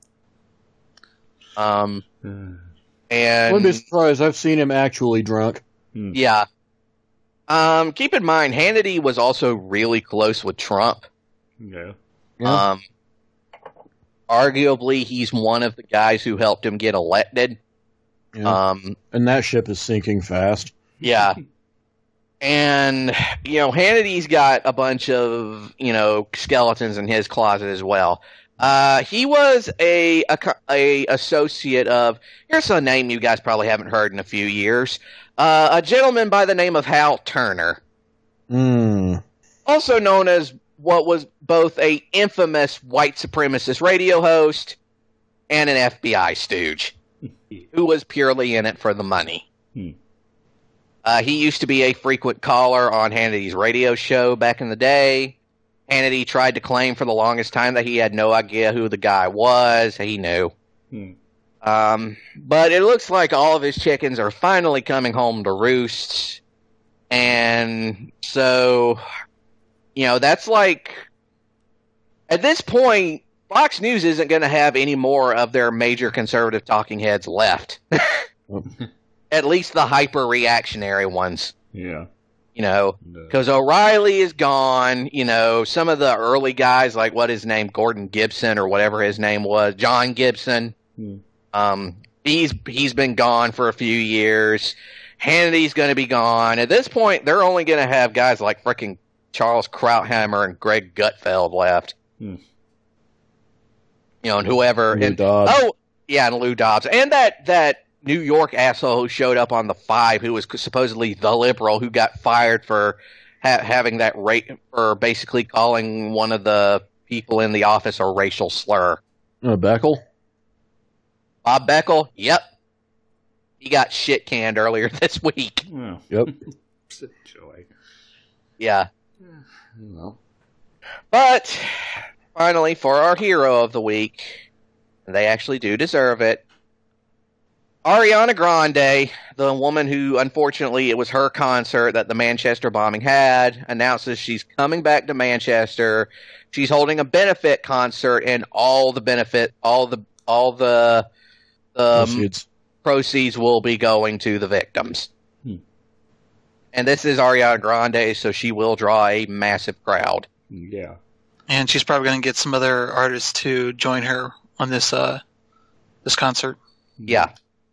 Um, Uh, and Wouldn't be surprised. I've seen him actually drunk. hmm. yeah. Um, keep in mind, Hannity was also really close with Trump. Yeah. Yeah. Um, arguably, he's one of the guys who helped him get elected. Yeah. Um, And that ship is sinking fast. yeah. And, you know, Hannity's got a bunch of, you know, skeletons in his closet as well. Uh, he was a, a, a associate of, here's a name you guys probably haven't heard in a few years, uh, a gentleman by the name of Hal Turner, Hmm. also known as what was both a infamous white supremacist radio host and an F B I stooge, who was purely in it for the money. Hmm. Uh, he used to be a frequent caller on Hannity's radio show back in the day. Hannity tried to claim for the longest time that he had no idea who the guy was. He knew. Hmm. Um, but it looks like all of his chickens are finally coming home to roost. And so, you know, that's like, at this point, Fox News isn't going to have any more of their major conservative talking heads left. At least the hyper-reactionary ones, Yeah. you know, No. because O'Reilly is gone. You know, some of the early guys, like what his name, Gordon Gibson or whatever his name was, John Gibson, Hmm. um, he's he's been gone for a few years. Hannity's going to be gone. At this point, they're only going to have guys like frickin' Charles Krauthammer and Greg Gutfeld left. Hmm. You know, and whoever. Lou and, Dobbs. Oh, yeah, and Lou Dobbs. And that, that New York asshole who showed up on the Five, who was supposedly the liberal, who got fired for ha- having that rate, for basically calling one of the people in the office a racial slur. Uh, Beckel? Bob Beckel? Yep. He got shit canned earlier this week. Oh. Yep. Joy. Yeah. Well. But, finally, for our hero of the week, they actually do deserve it. Ariana Grande, the woman who, unfortunately, it was her concert that the Manchester bombing had, announces she's coming back to Manchester. She's holding a benefit concert, and all the benefit, all the, all the, um, Proceeds. proceeds will be going to the victims. Hmm. And this is Ariana Grande, so she will draw a massive crowd. Yeah. And she's probably going to get some other artists to join her on this uh, this concert. Yeah.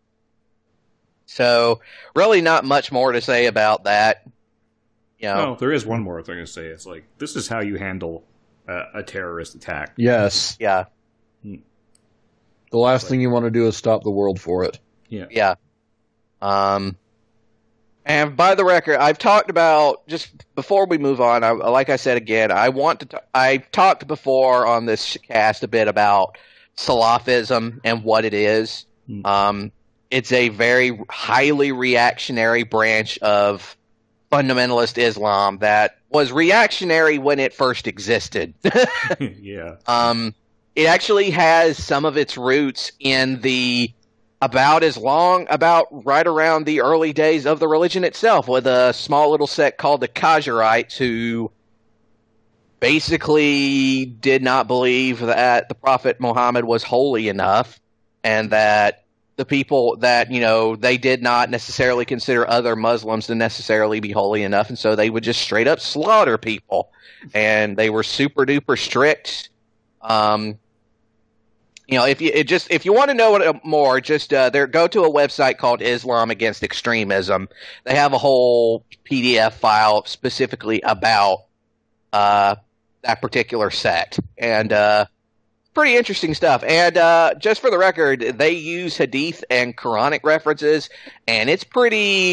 So, really not much more to say about that. You know, No, there is one more thing to say. It's like, this is how you handle uh, a terrorist attack. Yes. yeah, The last thing you want to do is stop the world for it. Yeah. yeah. Um, and by the record, I've talked about, just before we move on, I, like I said again, I want to, t- I've talked before on this cast a bit about Salafism and what it is. Mm. Um, it's a very highly reactionary branch of fundamentalist Islam that was reactionary when it first existed. Yeah. Um, it actually has some of its roots in the about as long, about right around the early days of the religion itself, with a small little sect called the Qadirites who basically did not believe that the Prophet Muhammad was holy enough, and that the people that, you know, they did not necessarily consider other Muslims to necessarily be holy enough, and so they would just straight up slaughter people. And they were super duper strict. Um, you know, if you it just if you want to know what, more, just uh, there go to a website called Islam Against Extremism. They have a whole P D F file specifically about uh, that particular sect, and uh, pretty interesting stuff. And uh, just for the record, they use Hadith and Quranic references, and it's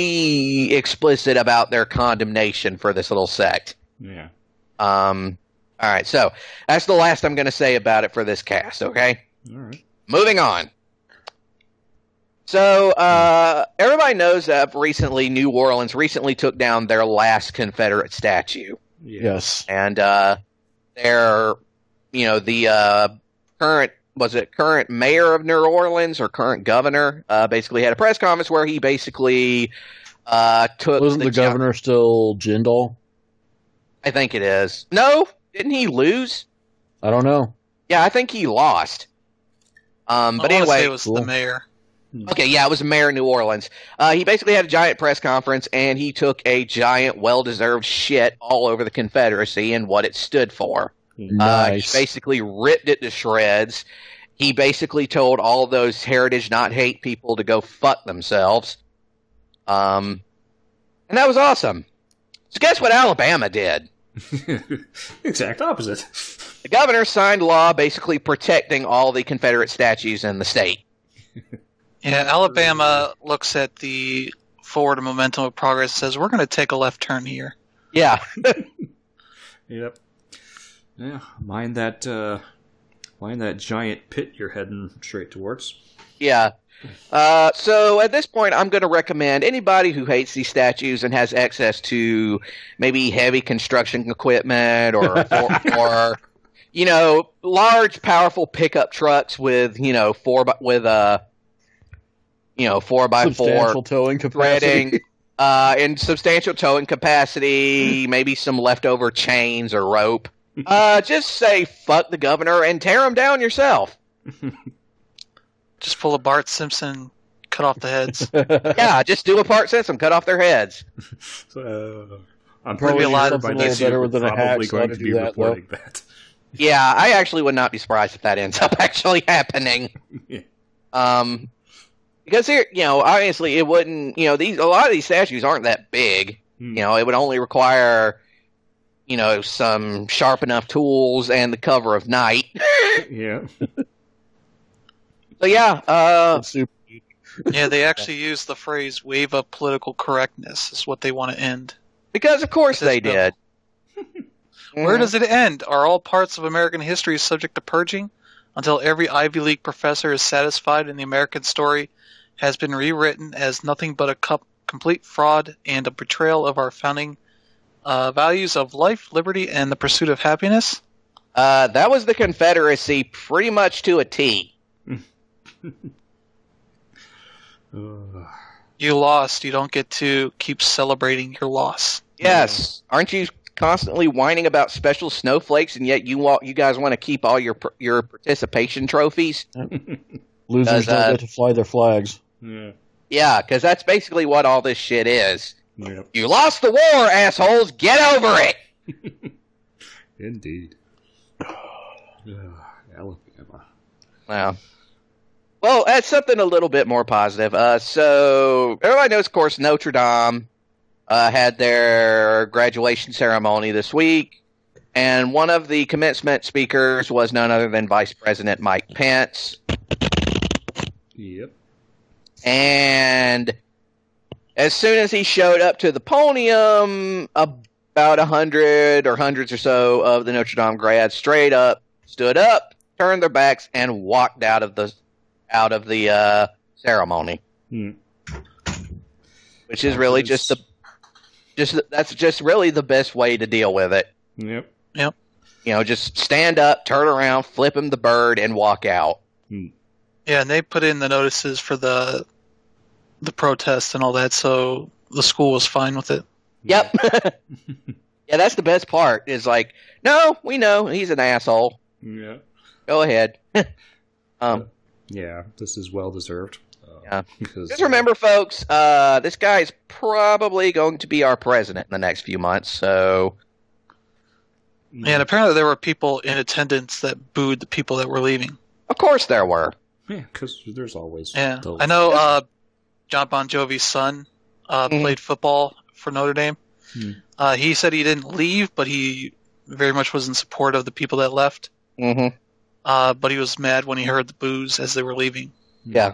pretty explicit about their condemnation for this little sect. Yeah. Um, All right, so that's the last I'm going to say about it for this cast, okay? All right. Moving on. So, uh, everybody knows that recently New Orleans recently took down their last Confederate statue. Yeah. Yes. And, uh, their, you know, the, uh, current, was it current mayor of New Orleans or current governor, uh, basically had a press conference where he basically, uh, took. Wasn't the, the governor jo- still Jindal? I think it is. No, didn't he lose? I don't know. Yeah, I think he lost. Um, but I anyway, say it was cool. the mayor. Okay, yeah, it was mayor of New Orleans. Uh, he basically had a giant press conference, and he took a giant, well-deserved shit all over the Confederacy and what it stood for. Nice. Uh, he basically ripped it to shreds. He basically told all those heritage not hate people to go fuck themselves. Um, and that was awesome. So guess what Alabama did? Exact opposite. The governor signed a law basically protecting all the Confederate statues in the state. Yeah, Alabama looks at the forward momentum of progress and says, we're going to take a left turn here. Yeah. Yep. Yeah, mind that, uh, mind that giant pit you're heading straight towards. Yeah. Uh, so at this point, I'm going to recommend anybody who hates these statues and has access to maybe heavy construction equipment or, or, or you know, large, powerful pickup trucks with, you know, four by, with a, you know, four by substantial four towing capacity, threading, uh, and substantial towing capacity, maybe some leftover chains or rope. Uh, just say fuck the governor and tear him down yourself. Just pull a Bart Simpson, cut off the heads. Yeah, just do a Bart Simpson, cut off their heads. So, uh, I'm Probably pretty a lot sure of by little next year better we're than a probably hacksaw going to to do be that, reporting that. Yeah, I actually would not be surprised if that ends up actually happening. Yeah. Um, because here, you know, obviously it wouldn't, you know, these a lot of these statues aren't that big. Hmm. You know, it would only require, you know, some sharp enough tools and the cover of night. Yeah. So yeah, uh, super. Yeah, they actually use the phrase wave of political correctness is what they want to end. because of course they Says did. Where does it end? Are all parts of American history subject to purging until every Ivy League professor is satisfied and the American story has been rewritten as nothing but a co- complete fraud and a betrayal of our founding uh, values of life, liberty, and the pursuit of happiness? Uh, that was the Confederacy pretty much to a T. Uh, You lost. You don't get to keep celebrating your loss. Yes, aren't you constantly whining about special snowflakes, and yet you want you guys want to keep all your your participation trophies? Losers Does, uh, don't get to fly their flags. yeah. Yeah, because that's basically what all this shit is. Yep. You lost the war, assholes. Get over it. Indeed. Uh, Alabama. Wow. Well, that's something a little bit more positive. Uh, so everybody knows, of course, Notre Dame uh, had their graduation ceremony this week, and one of the commencement speakers was none other than Vice President Mike Pence. Yep. And as soon as he showed up to the podium, about a hundred or hundreds or so of the Notre Dame grads straight up stood up, turned their backs, and walked out of the out of the uh, ceremony. Hmm. Which is really just the just that's just really the best way to deal with it. Yep. Yep. You know, just stand up, turn around, flip him the bird, and walk out. Hmm. Yeah, and they put in the notices for the the protest and all that, so the school was fine with it. Yep. Yeah, that's the best part. Is like, no, we know he's an asshole. Yeah. Go ahead. um, Yeah, this is well deserved. Uh, Yeah. Because, just remember, folks, uh, this guy is probably going to be our president in the next few months. So, uh, And apparently there were people in attendance that booed the people that were leaving. of course, there were. yeah, because there's always. Yeah, those. I know uh, John Bon Jovi's son uh, Mhm. played football for Notre Dame. Hmm. Uh, he said he didn't leave, but he very much was in support of the people that left. Mm-hmm. Uh, but he was mad when he heard the boos as they were leaving. Yeah.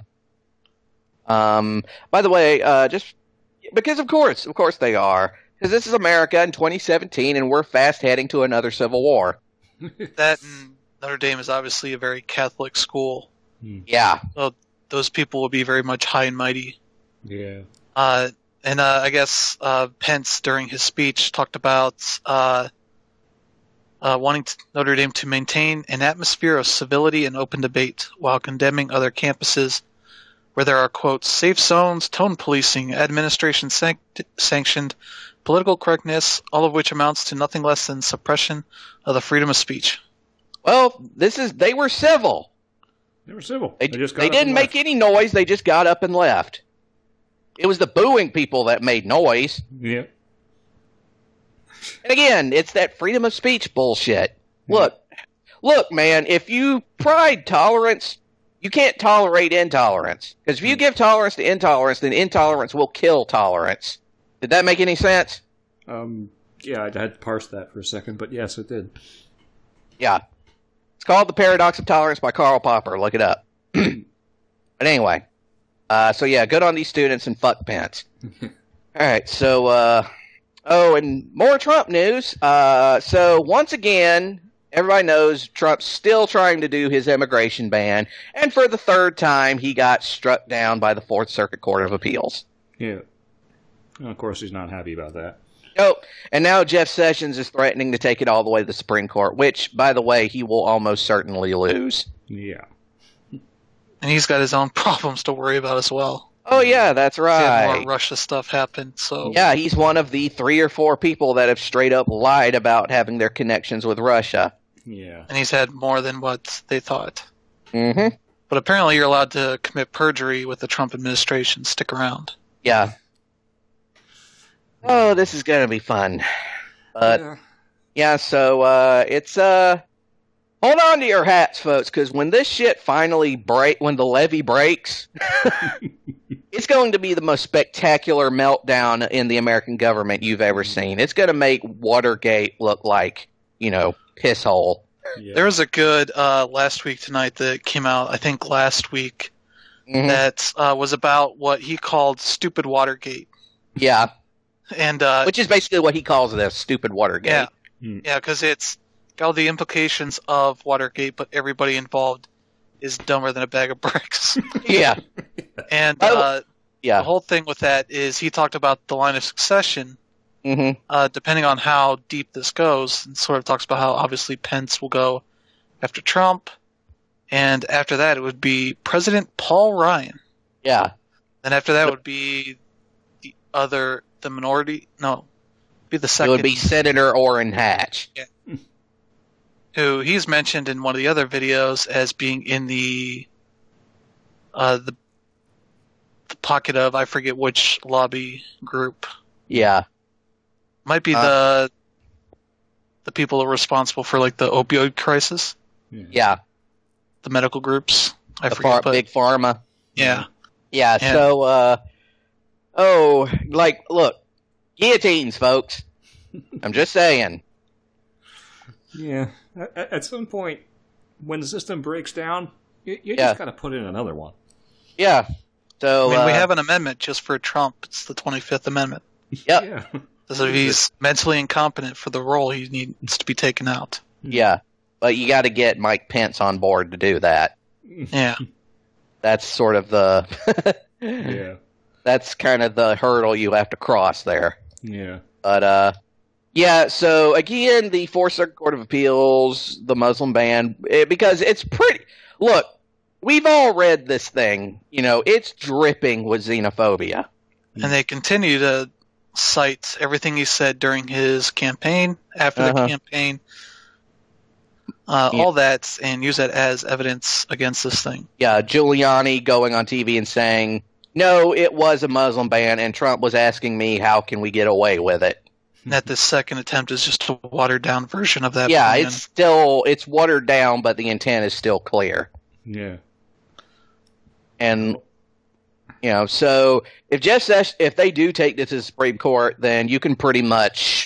Um. By the way, uh, just because of course, of course they are, because this is America in twenty seventeen, and we're fast heading to another civil war. that and Notre Dame is obviously a very Catholic school. Yeah. So those people will be very much high and mighty. Yeah. Uh, and uh, I guess uh, Pence, during his speech, talked about uh, uh, wanting to Notre Dame to maintain an atmosphere of civility and open debate while condemning other campuses where there are, quote, safe zones, tone policing, administration sanct- sanctioned political correctness, all of which amounts to nothing less than suppression of the freedom of speech. Well, this is they were civil. They were civil. They, They just got they up didn't and make left. any noise. They just got up and left. It was the booing people that made noise. Yeah. And again, it's that freedom of speech bullshit. Look, look, man, if you pride tolerance, you can't tolerate intolerance. Because if you give tolerance to intolerance, then intolerance will kill tolerance. Did that make any sense? Um, yeah, I had to parse that for a second, but yes, it did. Yeah. It's called The Paradox of Tolerance by Karl Popper. Look it up. But anyway. Uh, so yeah, good on these students and fuck Pence. All right, so, uh, oh, and more Trump news. Uh, so once again, everybody knows Trump's still trying to do his immigration ban, and for the third time, he got struck down by the Fourth Circuit Court of Appeals. Yeah. Well, of course, he's not happy about that. Oh, and now Jeff Sessions is threatening to take it all the way to the Supreme Court, which, by the way, he will almost certainly lose. Yeah. And he's got his own problems to worry about as well. Oh, yeah, that's He had right. more Russia stuff happen, so... Yeah, he's one of the three or four people that have straight up lied about having their connections with Russia. Yeah. And he's had more than what they thought. Mm-hmm. But apparently you're allowed to commit perjury with the Trump administration. Stick around. Yeah. Oh, this is going to be fun. But, Yeah. yeah, so, uh, it's, uh, hold on to your hats, folks, because when this shit finally break, when the levee breaks, it's going to be the most spectacular meltdown in the American government you've ever seen. It's going to make Watergate look like, you know, piss hole. Yeah. There was a good uh, Last Week Tonight that came out, I think last week, Mhm. that uh, was about what he called stupid Watergate. Yeah, And uh, which is basically what he calls this, stupid Watergate. yeah, Hmm. yeah, because it's got all the implications of Watergate, but everybody involved is dumber than a bag of bricks. Yeah, And Oh, uh, yeah. the whole thing with that is he talked about the line of succession. hmm Uh, depending on how deep this goes, and sort of talks about how obviously Pence will go after Trump, and after that it would be President Paul Ryan. Yeah. Then after that would be the other, the minority, no, be the It second, would be Senator Orrin Hatch. who he's mentioned in one of the other videos as being in the, uh, the, the pocket of, I forget which lobby group. Yeah. Might be Uh, the, the people who are responsible for like the opioid crisis, Yeah. the medical groups. I The forget, far, but big pharma. yeah. Yeah, Yeah. so, uh, oh, like, look, guillotines, folks. I'm just saying. Yeah. At, at some point, when the system breaks down, you, you Yeah. just got to put in another one. Yeah. So, I mean, we uh, have an amendment just for Trump. It's the twenty-fifth Amendment. Yep. Yeah. So if he's mentally incompetent for the role, he needs to be taken out. Yeah. But you got to get Mike Pence on board to do that. Yeah. That's sort of the, Yeah. that's kind of the hurdle you have to cross there. Yeah. But, uh, yeah, so again, the Fourth Circuit Court of Appeals, the Muslim ban, it, because it's pretty, look, we've all read this thing, you know, it's dripping with xenophobia. And they continue to cite everything he said during his campaign, after Uh-huh. the campaign, uh, Yeah. all that, and use that as evidence against this thing. Yeah, Giuliani going on T V and saying, no, it was a Muslim ban, and Trump was asking me, how can we get away with it? And that this second attempt is just a watered down version of that. Yeah, plan. it's still, it's watered down, but the intent is still clear. Yeah. And, you know, so if Jeff Sessions, if they do take this to the Supreme Court, then you can pretty much,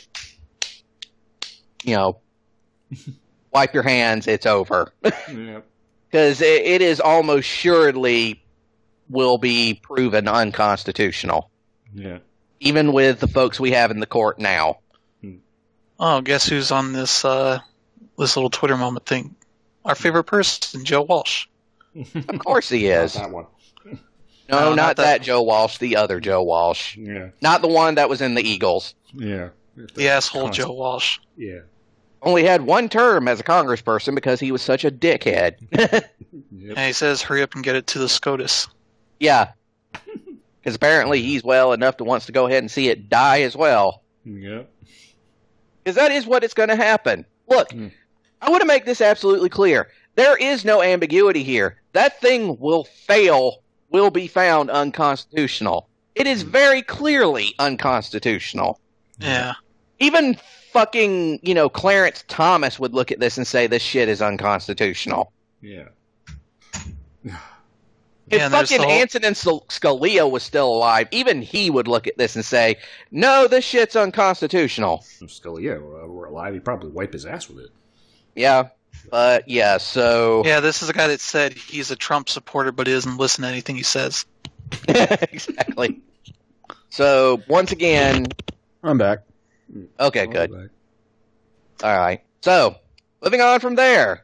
you know, wipe your hands, it's over. Yeah. Because it, it is almost surely will be proven unconstitutional, Yeah. even with the folks we have in the court now. Oh, guess who's on this uh, this little Twitter moment thing. Our favorite person, Joe Walsh. Of course he is. Not that one. No, No, not, not that. that. Joe Walsh, the other Joe Walsh. Yeah. Not the one that was in the Eagles. Yeah. The asshole Constant- Joe Walsh. Yeah. Only had one term as a congressperson because he was such a dickhead. Yep. And he says, hurry up and get it to the SCOTUS. Yeah. Because apparently he's well enough to wants to go ahead and see it die as well. Yep. Because that is what it's going to happen. Look, Mm. I want to make this absolutely clear. There is no ambiguity here. That thing will fail, will be found unconstitutional. It is very clearly unconstitutional. Yeah. Even fucking, you know, Clarence Thomas would look at this and say this shit is unconstitutional. Yeah. If Yeah, and there's fucking the whole- Antonin Scalia was still alive, even he would look at this and say, no, this shit's unconstitutional. Scalia uh, were alive, he'd probably wipe his ass with it. Yeah, but yeah, so... Yeah, this is a guy that said he's a Trump supporter, but he doesn't listen to anything he says. Exactly. So, once again... I'm back. Okay, good. Alright. So, moving on from there.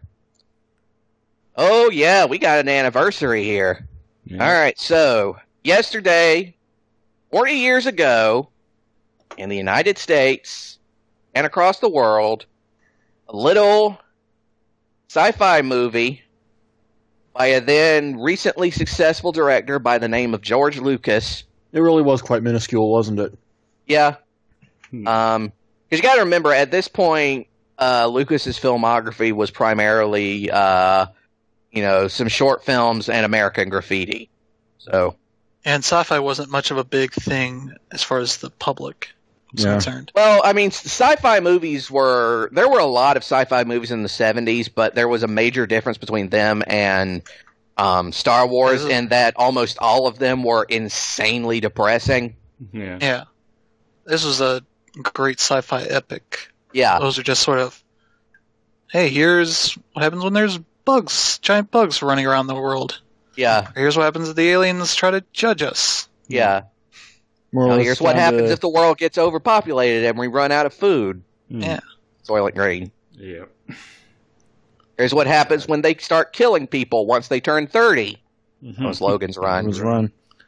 Oh, yeah, we got an anniversary here. Yeah. Alright, so, yesterday, forty years ago, in the United States, and across the world, a little sci-fi movie by a then recently successful director by the name of George Lucas. It really was quite minuscule, wasn't it? Yeah. Hmm. Um, because you got to remember, at this point, uh, Lucas's filmography was primarily, uh, you know, some short films and American Graffiti. So, And sci-fi wasn't much of a big thing as far as the public was Yeah. concerned. well, I mean, sci-fi movies were, there were a lot of sci-fi movies in the seventies, but there was a major difference between them and um, Star Wars This is- in that almost all of them were insanely depressing. Yeah. Yeah. This was a great sci-fi epic. Yeah. Those are just sort of, hey, here's what happens when there's bugs, giant bugs running around the world. Yeah. Here's what happens if the aliens try to judge us. Yeah. More or Now, less here's what down happens to- if the world gets overpopulated and we run out of food. Mm. Yeah. Soylent Green. Yeah. Here's what happens when they start killing people once they turn thirty. Mhm. Those Logan's run. was run.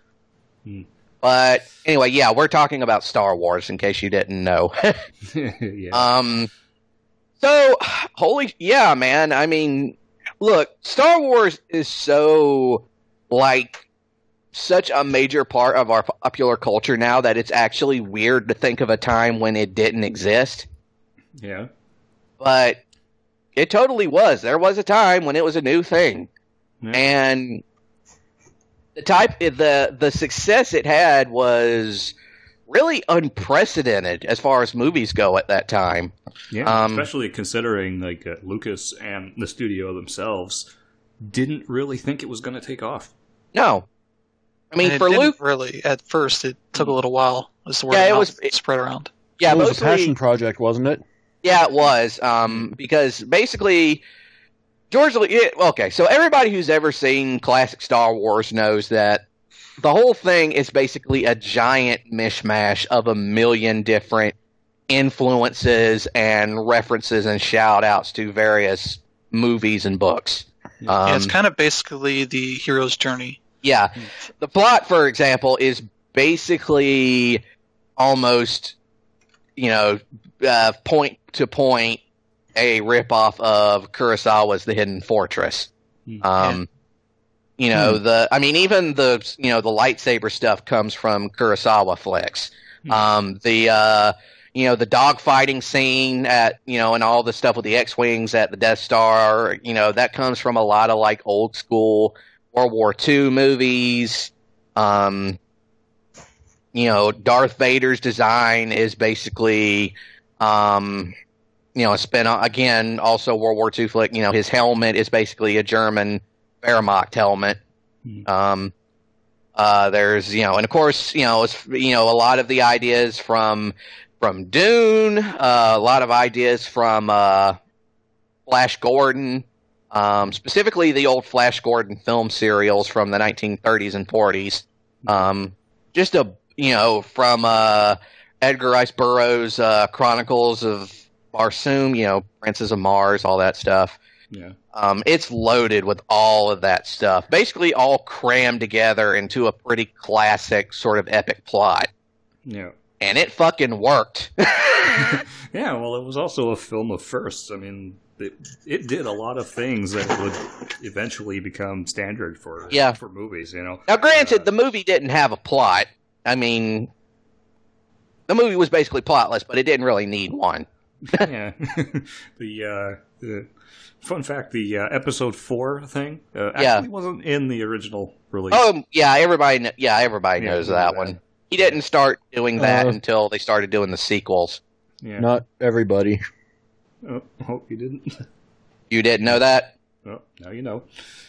But anyway, yeah, we're talking about Star Wars in case you didn't know. yeah. um, so, holy, yeah, man. I mean, look, Star Wars is so, like, such a major part of our popular culture now that it's actually weird to think of a time when it didn't exist. yeah. But it totally was. There was a time when it was a new thing. Yeah. And the type the the success it had was really unprecedented as far as movies go at that time. Yeah, Um, especially considering like uh, Lucas and the studio themselves didn't really think it was going to take off. No. I mean, And it for didn't Luke, really, at first, it took a little while as the word Yeah, of it mouth was- it- spread around. yeah, it was a mostly, passion project, wasn't it? yeah, it was, um, because basically, George, Lu- yeah, okay, so everybody who's ever seen classic Star Wars knows that the whole thing is basically a giant mishmash of a million different influences and references and shout outs to various movies and books. Um, yeah, it's kind of basically the hero's journey. Yeah. The plot, for example, is basically almost, you know, uh, point to point a ripoff of Kurosawa's The Hidden Fortress. Hmm. Um, you know, the, I mean, even the, you know, the lightsaber stuff comes from Kurosawa flicks. Hmm. Um, the, uh, you know, the dogfighting scene at, you know, and all the stuff with the X-Wings at the Death Star, you know, that comes from a lot of, like, old school World War Two movies. Um, you know, Darth Vader's design is basically, um, you know, a spin on, again, also World War Two flick. You know, his helmet is basically a German Wehrmacht helmet. Hmm. Um, uh, there's, you know, and of course, you know, it's, you know, a lot of the ideas from, from Dune, uh, a lot of ideas from, uh, Flash Gordon, um, specifically the old Flash Gordon film serials from the nineteen thirties and forties. Um, just a, you know, from, uh, Edgar Rice Burroughs, uh, Chronicles of Barsoom, you know, Princes of Mars, all that stuff. Yeah. Um, it's loaded with all of that stuff, basically all crammed together into a pretty classic sort of epic plot. Yeah. And it fucking worked. Yeah, well, it was also a film of firsts. I mean, it, it did a lot of things that would eventually become standard for yeah. for movies, you know. Now, granted, uh, the movie didn't have a plot. I mean, the movie was basically plotless, but it didn't really need one. Yeah. the, uh, the fun fact, the uh, episode four thing uh, actually yeah. wasn't in the original release. Oh, yeah, everybody kn- yeah, everybody Yeah, knows know that, that one. He didn't start doing that Uh, until they started doing the sequels. Yeah. Not everybody. Oh, hope you didn't. You didn't know that? Oh, now you know.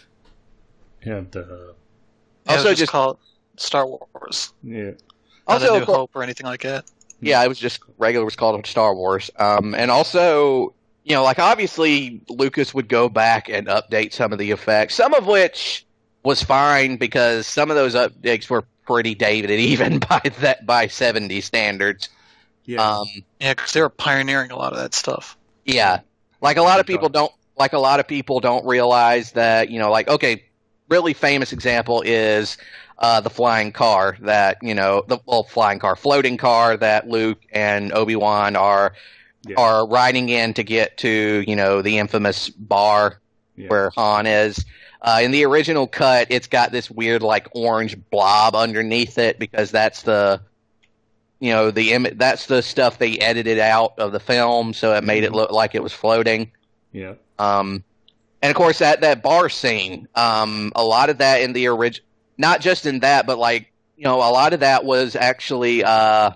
And, uh, Yeah, Also, just, just- call it Star Wars. yeah. Not Also, a New of course- Hope or anything like that. Yeah, it was just regular. It was called Star Wars. Um, and also, you know, like obviously Lucas would go back and update some of the effects, some of which was fine because some of those updates were pretty dated even by that by seventies standards. Yeah. Um, Yeah, because they were pioneering a lot of that stuff. yeah, like a lot of people don't like a lot of people don't realize that, you know, like okay, really famous example is. Uh, the flying car that, you know, the well, flying car, floating car that Luke and Obi-Wan are Yeah. are riding in to get to, you know, the infamous bar Yeah. where Han is. Uh, in the original cut, it's got this weird, like, orange blob underneath it because that's the, you know, the Im- that's the stuff they edited out of the film, so it made it look like it was floating. Yeah. Um, and of course, that that bar scene, um, a lot of that in the original. Not just in that, but like, you know, a lot of that was actually uh,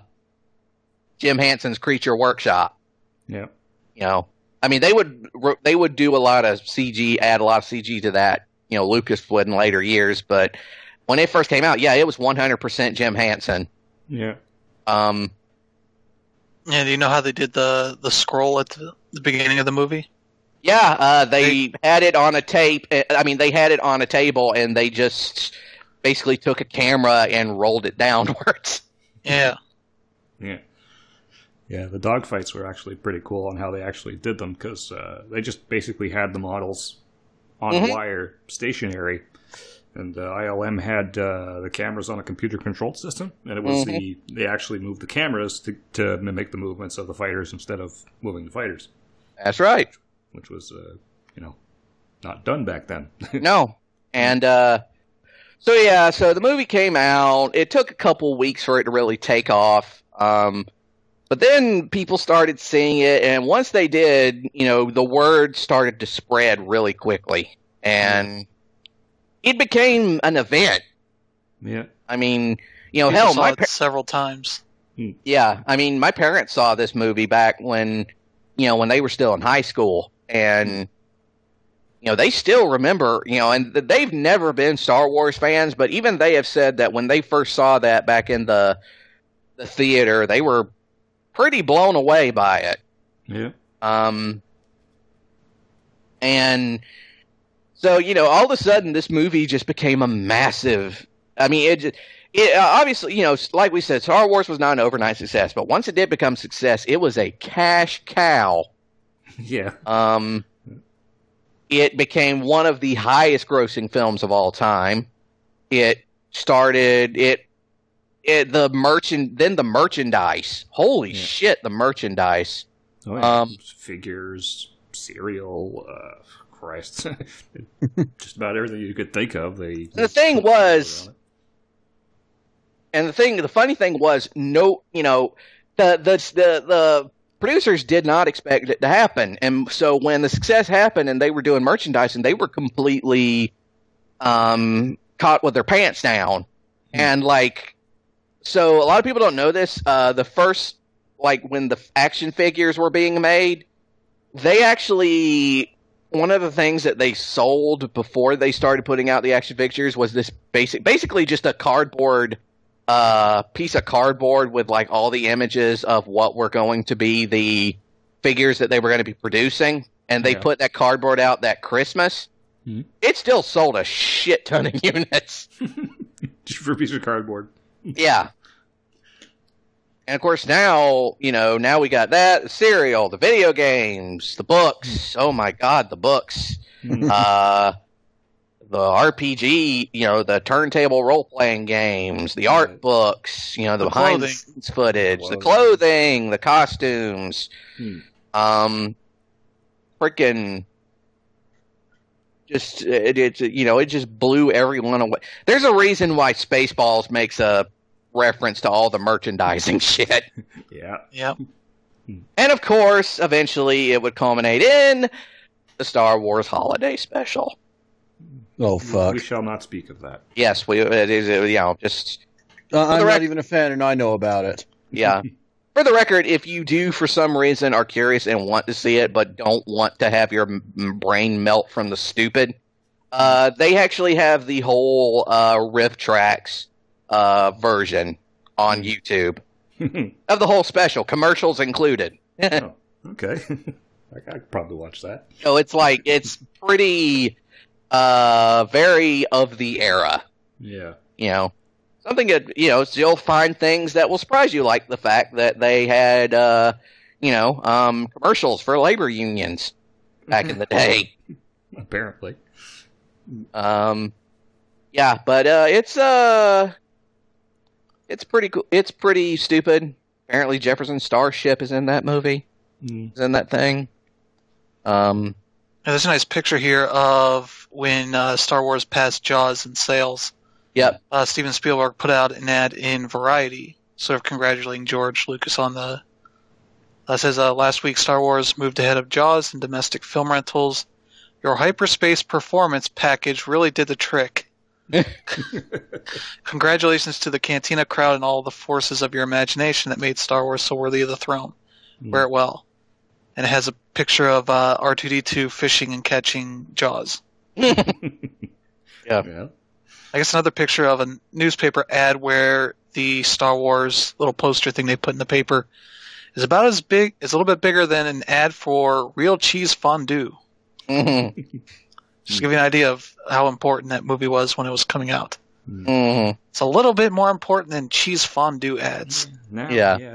Jim Henson's Creature Workshop. Yeah. You know, I mean, they would they would do a lot of C G, add a lot of C G to that. You know, Lucas would in later years, but when it first came out, yeah, it was one hundred percent Jim Henson. Yeah. Um, Yeah, do you know how they did the, the scroll at the, the beginning of the movie? yeah, uh, they had it on a tape. I mean, they had it on a table, and they just basically took a camera and rolled it downwards. Yeah. Yeah. Yeah, the dogfights were actually pretty cool on how they actually did them because uh, they just basically had the models on Mhm. wire, stationary, and uh, I L M had uh, the cameras on a computer-controlled system, and it was Mhm. the they actually moved the cameras to, to mimic the movements of the fighters instead of moving the fighters, That's right. which was, uh, you know, not done back then. No. And, uh, so yeah, so the movie came out. It took a couple weeks for it to really take off. Um, but then people started seeing it, and once they did, you know, the word started to spread really quickly. And it became an event. Yeah. I mean, you know, People hell, saw my it pa- several times. yeah, I mean, my parents saw this movie back when, you know, when they were still in high school, and you know, they still remember, you know, and they've never been Star Wars fans, but even they have said that when they first saw that back in the the theater, they were pretty blown away by it. Yeah. Um, and so, you know, all of a sudden, this movie just became a massive. I mean, it, it uh, obviously, you know, like we said, Star Wars was not an overnight success, but once it did become success, it was a cash cow. Yeah. Um, it became one of the highest grossing films of all time. It started it. It the merchant then the merchandise. Holy Yeah. shit, the merchandise. Oh, yeah. Um, Figures, cereal, uh, Christ. Just about everything you could think of. They The thing was, and the thing, the funny thing was, no, you know, the the the the producers did not expect it to happen, and so when the success happened and they were doing merchandise, and they were completely um, caught with their pants down, and like, so a lot of people don't know this. Uh, the first, like, when the action figures were being made, they actually. One of the things that they sold before they started putting out the action figures was this basic, basically just a cardboard, uh, piece of cardboard with like all the images of what were going to be the figures that they were going to be producing. And they Yeah. put that cardboard out that Christmas. Mhm. It still sold a shit ton of units. Just for a piece of cardboard. Yeah. And of course now, you know, now we got that, the cereal, the video games, the books. Oh my God, the books. uh, the R P G, you know, the turntable role-playing games, the art books, you know, the, the behind-the-scenes footage, the clothing. the clothing, the costumes. Hmm. Um, freaking, just, it, it, you know, it just blew everyone away. There's a reason why Spaceballs makes a reference to all the merchandising shit. Yeah. Yep. And of course, eventually it would culminate in the Star Wars Holiday Special. Oh, fuck. We shall not speak of that. Yes, we, it is, you know, just... Uh, I'm rec- not even a fan, and I know about it. Yeah. For the record, if you do, for some reason, are curious and want to see it, but don't want to have your m- brain melt from the stupid, uh, they actually have the whole uh, Riff Tracks uh, version on YouTube of the whole special, commercials included. Oh, okay. I could probably watch that. So it's like, it's pretty... Uh, very of the era. Yeah. You know, something that, you know, you'll find things that will surprise you, like the fact that they had, uh, you know, um, commercials for labor unions back in the day. Apparently. Um, yeah, but, uh, it's, uh, it's pretty cool. It's pretty stupid. Apparently Jefferson Starship is in that movie. Mm. Is in that thing. Um... And there's a nice picture here of when uh, Star Wars passed Jaws in sales. Yep. Uh, Steven Spielberg put out an ad in Variety, sort of congratulating George Lucas on the... Uh, says, uh, last week Star Wars moved ahead of Jaws in domestic film rentals. Your hyperspace performance package really did the trick. Congratulations to the Cantina crowd and all the forces of your imagination that made Star Wars so worthy of the throne. Mm. Wear it well. And it has a picture of uh, R two D two fishing and catching Jaws. yeah. yeah. I guess another picture of a newspaper ad where the Star Wars little poster thing they put in the paper is about as big, is a little bit bigger than an ad for real cheese fondue. Mm-hmm. Just to give you an idea of how important that movie was when it was coming out. Mm-hmm. It's a little bit more important than cheese fondue ads. No, yeah. yeah.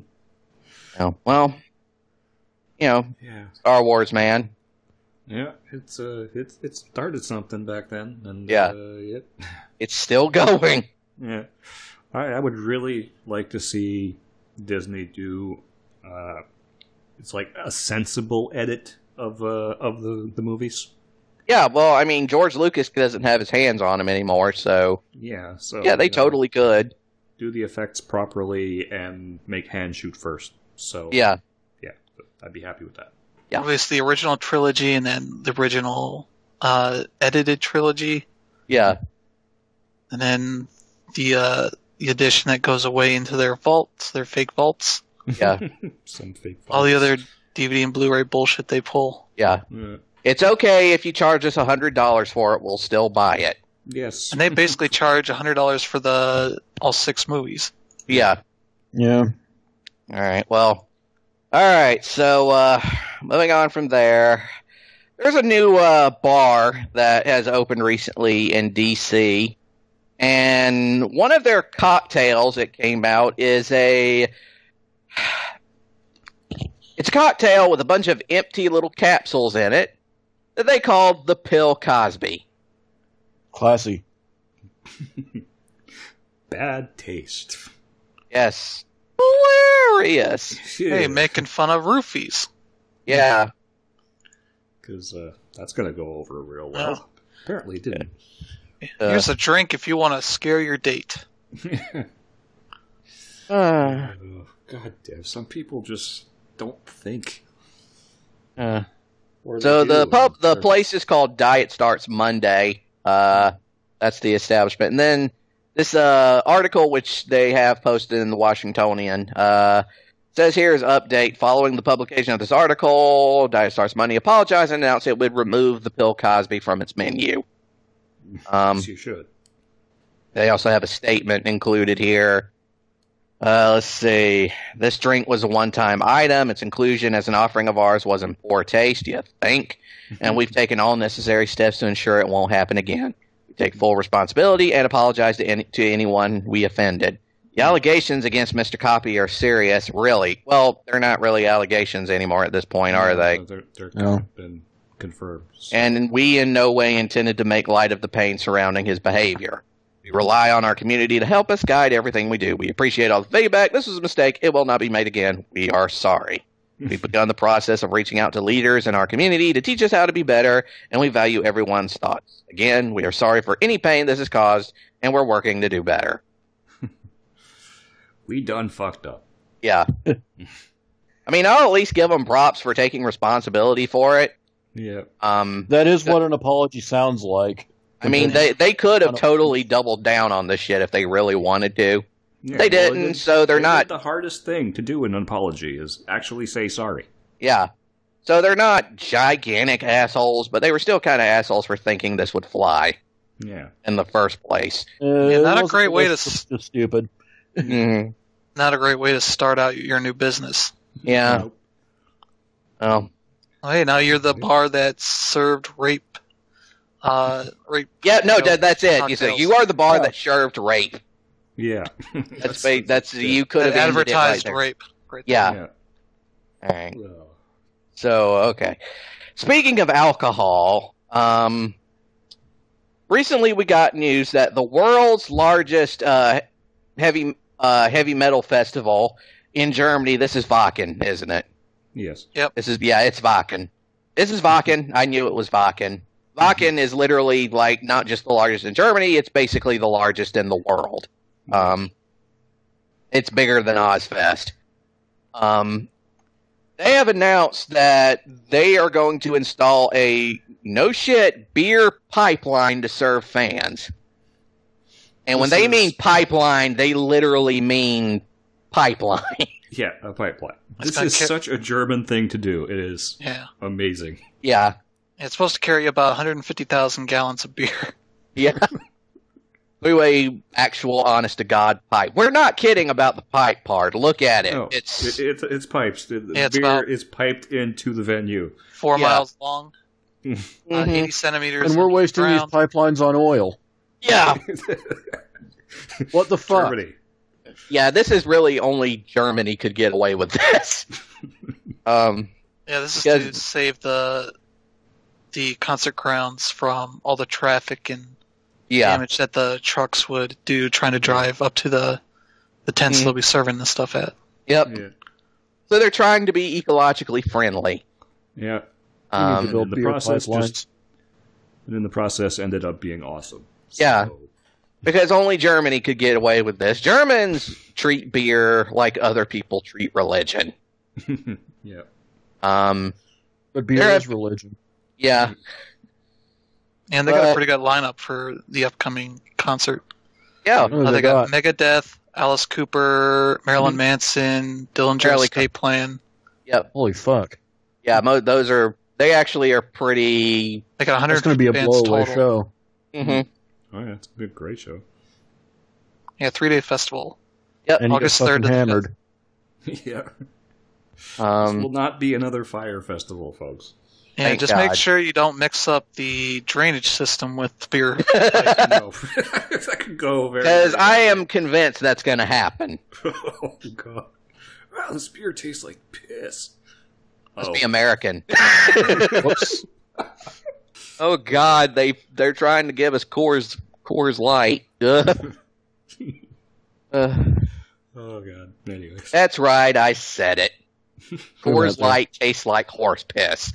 oh, well... You know, yeah. Star Wars, man. Yeah, it's uh, it's it started something back then, and yeah, uh, it, it's still going. Yeah, I, I would really like to see Disney do. Uh, it's like a sensible edit of uh, of the, the movies. Yeah, well, I mean, George Lucas doesn't have his hands on them anymore, so yeah, so yeah, they you know, totally could do the effects properly and make hand shoot first. So yeah. I'd be happy with that. Yeah. It was the original trilogy and then the original uh, edited trilogy. Yeah. And then the uh, the edition that goes away into their vaults, their fake vaults. Yeah. Some fake vaults. All the other D V D and Blu-ray bullshit they pull. Yeah. yeah. It's okay if you charge us one hundred dollars for it. We'll still buy it. Yes. And they basically charge one hundred dollars for the all six movies. Yeah. Yeah. All right. Well... All right, so uh, moving on from there, there's a new uh, bar that has opened recently in D C, and one of their cocktails that came out is a it's a cocktail with a bunch of empty little capsules in it that they called the Pill Cosby. Classy. Bad taste. Yes. Hilarious. Hey, making fun of roofies. Yeah. Because uh, that's going to go over real well. Yeah. Apparently it didn't. Uh, Here's a drink if you want to scare your date. uh, oh, God damn. Some people just don't think. uh. Or So they the do, pub, the they're- place is called Diet Starts Monday. Uh, that's the establishment. And then this uh, article, which they have posted in the Washingtonian, uh, says here is an update. Following the publication of this article, Diet Starts Monday apologized and announced it would remove the Pill Cosby from its menu. Um, Yes, you should. They also have a statement included here. Uh, let's see. This drink was a one-time item. Its inclusion as an offering of ours was in poor taste, you think? And we've taken all necessary steps to ensure it won't happen again. We take full responsibility and apologize to any, to anyone we offended. The allegations against Mister Copy are serious, really. Well, they're not really allegations anymore at this point, are they? They're, they're No. been confirmed. So. And we in no way intended to make light of the pain surrounding his behavior. We rely on our community to help us guide everything we do. We appreciate all the feedback. This was a mistake. It will not be made again. We are sorry. We've begun the process of reaching out to leaders in our community to teach us how to be better, and we value everyone's thoughts. Again, we are sorry for any pain this has caused, and we're working to do better. We done fucked up. Yeah. I mean, I'll at least give them props for taking responsibility for it. Yeah. Um, That is what an apology sounds like. I mean, they, they could have totally doubled down on this shit if they really wanted to. Yeah, They well, didn't, so they're they not- did the hardest thing to do in an apology is actually say sorry. Yeah. So they're not gigantic assholes, but they were still kind of assholes for thinking this would fly Yeah. in the first place. Uh, Yeah, not a it wasn't- great way it to was s- just stupid. Mm-hmm. Not a great way to start out your new business. Yeah. Nope. Oh. Oh, hey, now you're the bar that served rape. Uh, rape. Yeah, no, you know, that, that's it. You say cocktails. you are the bar Yeah. that served rape. Yeah. That's ba- that's you could have That ended it right advertised there. rape. Right Yeah. Yeah. All right. Well, So, okay. Speaking of alcohol, um, recently we got news that the world's largest uh, heavy uh, heavy metal festival in Germany. This is Wacken, isn't it? yes. This is yeah, it's Wacken. This is Wacken. I knew it was Wacken. Wacken is literally like not just the largest in Germany; it's basically the largest in the world. Um, it's bigger than Ozfest. Um, they have announced that they are going to install a no shit beer pipeline to serve fans. And when This they is- mean pipeline, they literally mean pipeline. Yeah, a pipeline. It's This gonna is ki- such a German thing to do. It is Yeah. amazing. yeah, It's supposed to carry about one hundred fifty thousand gallons of beer. yeah. Anyway, actual honest to God pipe. We're not kidding about the pipe part. Look at it. No, it's it, it's it's pipes. The, the Yeah, it's beer about- is piped into the venue. Four Yeah. miles long, uh, mhm. eighty centimeters. And we're in wasting these ground. pipelines on oil. yeah, What the fuck? Germany. yeah. This is really only Germany could get away with this. um, Yeah, this is Because- to save the the concert grounds from all the traffic and yeah, damage that the trucks would do trying to drive up to the the tents Mhm. they'll be serving this stuff at. yep. Yeah. So they're trying to be ecologically friendly. Yeah. We need to Um, build and the beer process pipelines. just- And in the process ended up being awesome. Yeah. So, because only Germany could get away with this. Germans treat beer like other people treat religion. yeah. Um, But beer They're- is religion. yeah, And they got But- a pretty good lineup for the upcoming concert. yeah. Oh, Uh, they they got got- Megadeth, Alice Cooper, Marilyn Manson, Dillinger Fairly Escape Plan. Yep. Holy fuck. Yeah, mo- those are they actually are pretty. They got one hundred That's going to be a bands blowaway total. show. Mhm. Oh, yeah. It's a great show. Yeah, three day festival. Yep. And you get August third fucking to the hammered. yeah. this will Um, not be another fire festival, folks. Yeah, Thank just God. make sure you don't mix up the drainage system with beer. no. that could go very. because I am convinced that's going to happen. oh, God. Wow, this beer tastes like piss. Must Oh. be American. Whoops. Oh God, they they're trying to give us Coors Coors Light. Ugh. Uh, Oh, God. Anyways. that's right, I said it. Coors there. Light tastes like horse piss.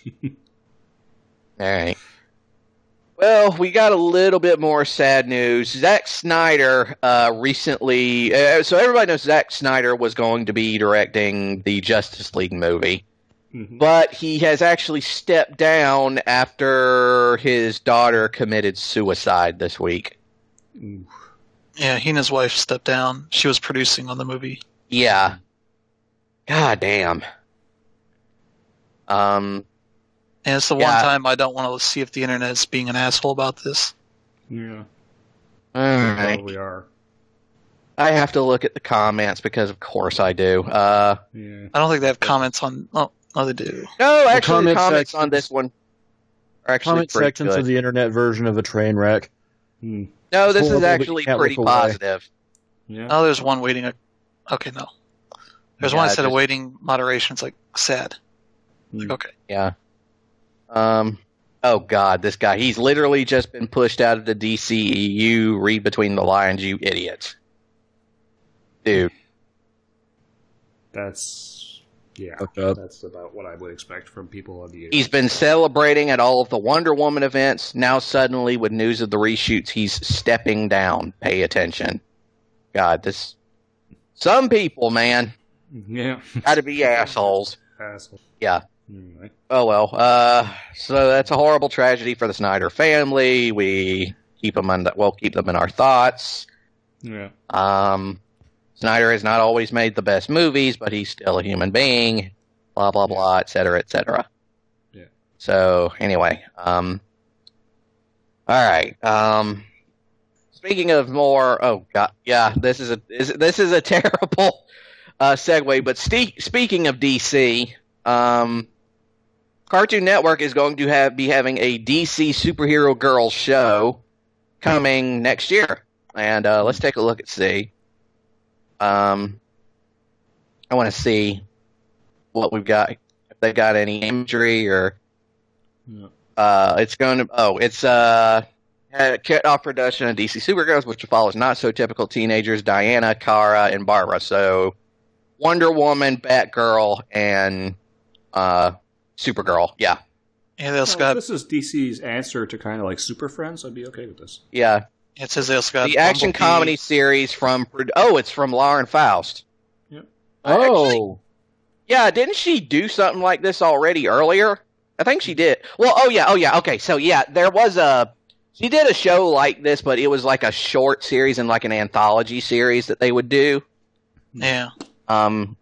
All right. Well, we got a little bit more sad news. Zack Snyder uh, recently, uh, so everybody knows Zack Snyder was going to be directing the Justice League movie, Mhm. but he has actually stepped down after his daughter committed suicide this week. Ooh. Yeah, he and his wife stepped down. She was producing on the movie. Yeah. God damn. Um. And it's the Yeah. one time I don't want to see if the internet is being an asshole about this. Yeah. All They right. probably are. I have to look at the comments because, of course, I do. Uh, Yeah. I don't think they have comments on. Oh, no, they do. no, actually, the comment comments sections- on this one are actually Comment pretty sections good. of the internet version of a train wreck. Hmm. No, this Horrible is that you actually can't pretty look away. positive. Yeah. Oh, there's one waiting. A, okay, no. There's Yeah, one instead just- of waiting moderation. It's like sad. Like, Mm. okay. Yeah. Um. Oh God, this guy. He's literally just been pushed out of the D C E U. Read between the lines, you idiots. Dude. That's yeah. Fucked up. That's about what I would expect from people on the. He's been celebrating at all of the Wonder Woman events. Now suddenly, with news of the reshoots, he's stepping down. Pay attention. God, this. Some people, man, Yeah. gotta be assholes. Asshole. Yeah. Anyway. Oh well. Uh, so that's a horrible tragedy for the Snyder family. We keep them in. The, we'll keep them in our thoughts. Yeah. Um, Snyder has not always made the best movies, but he's still a human being. Blah blah blah, et cetera, et cetera. Yeah. So anyway, um, all right. Um, speaking of more, oh god, yeah, this is a is, this is a terrible uh, segue. But ste- speaking of D C, um, Cartoon Network is going to have be having a D C Superhero Girls show coming next year, and uh, let's take a look at see. Um, I want to see what we've got. If they got any imagery or Yeah. uh, it's going to. Oh, it's uh, had kicked off production of D C Supergirls, which follows not so typical teenagers Diana, Kara, and Barbara. So Wonder Woman, Batgirl, and uh, Supergirl. Yeah, Yeah, they Well, also if got. this is D C's answer to kind of like Super Friends. I'd be okay with this. yeah. It says they also got The action Bumblebee. comedy series from. Oh, it's from Lauren Faust. Yep. Actually, Oh, yeah, didn't she do something like this already earlier? I think she did. Well, oh yeah, oh yeah, okay. So yeah, there was a she did a show like this, but it was like a short series and like an anthology series that they would do. Yeah. Um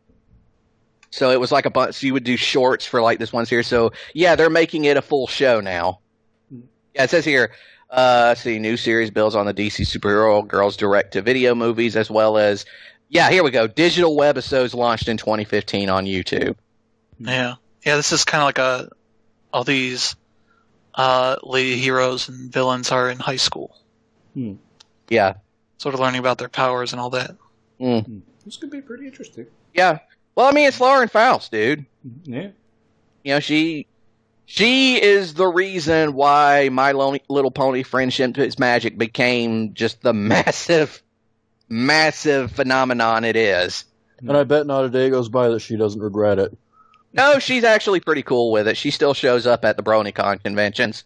so it was like a bunch so you would do shorts for like this one series. So yeah, they're making it a full show now. Yeah, it says here uh let's see, new series builds on the D C Superhero Girls direct to video movies as well as yeah, here we go. Digital webisodes launched in twenty fifteen on YouTube. Yeah. Yeah, this is kind of like a. All these uh, lady heroes and villains are in high school, Yeah. sort of learning about their powers and all that. Mm. This could be pretty interesting. Yeah. Well, I mean, it's Lauren Faust, dude. Yeah. You know, she she is the reason why My Lo- Little Pony Friendship is Magic became just the massive, massive phenomenon it is. and I bet not a day goes by that she doesn't regret it. No, she's actually pretty cool with it. She still shows up at the BronyCon conventions.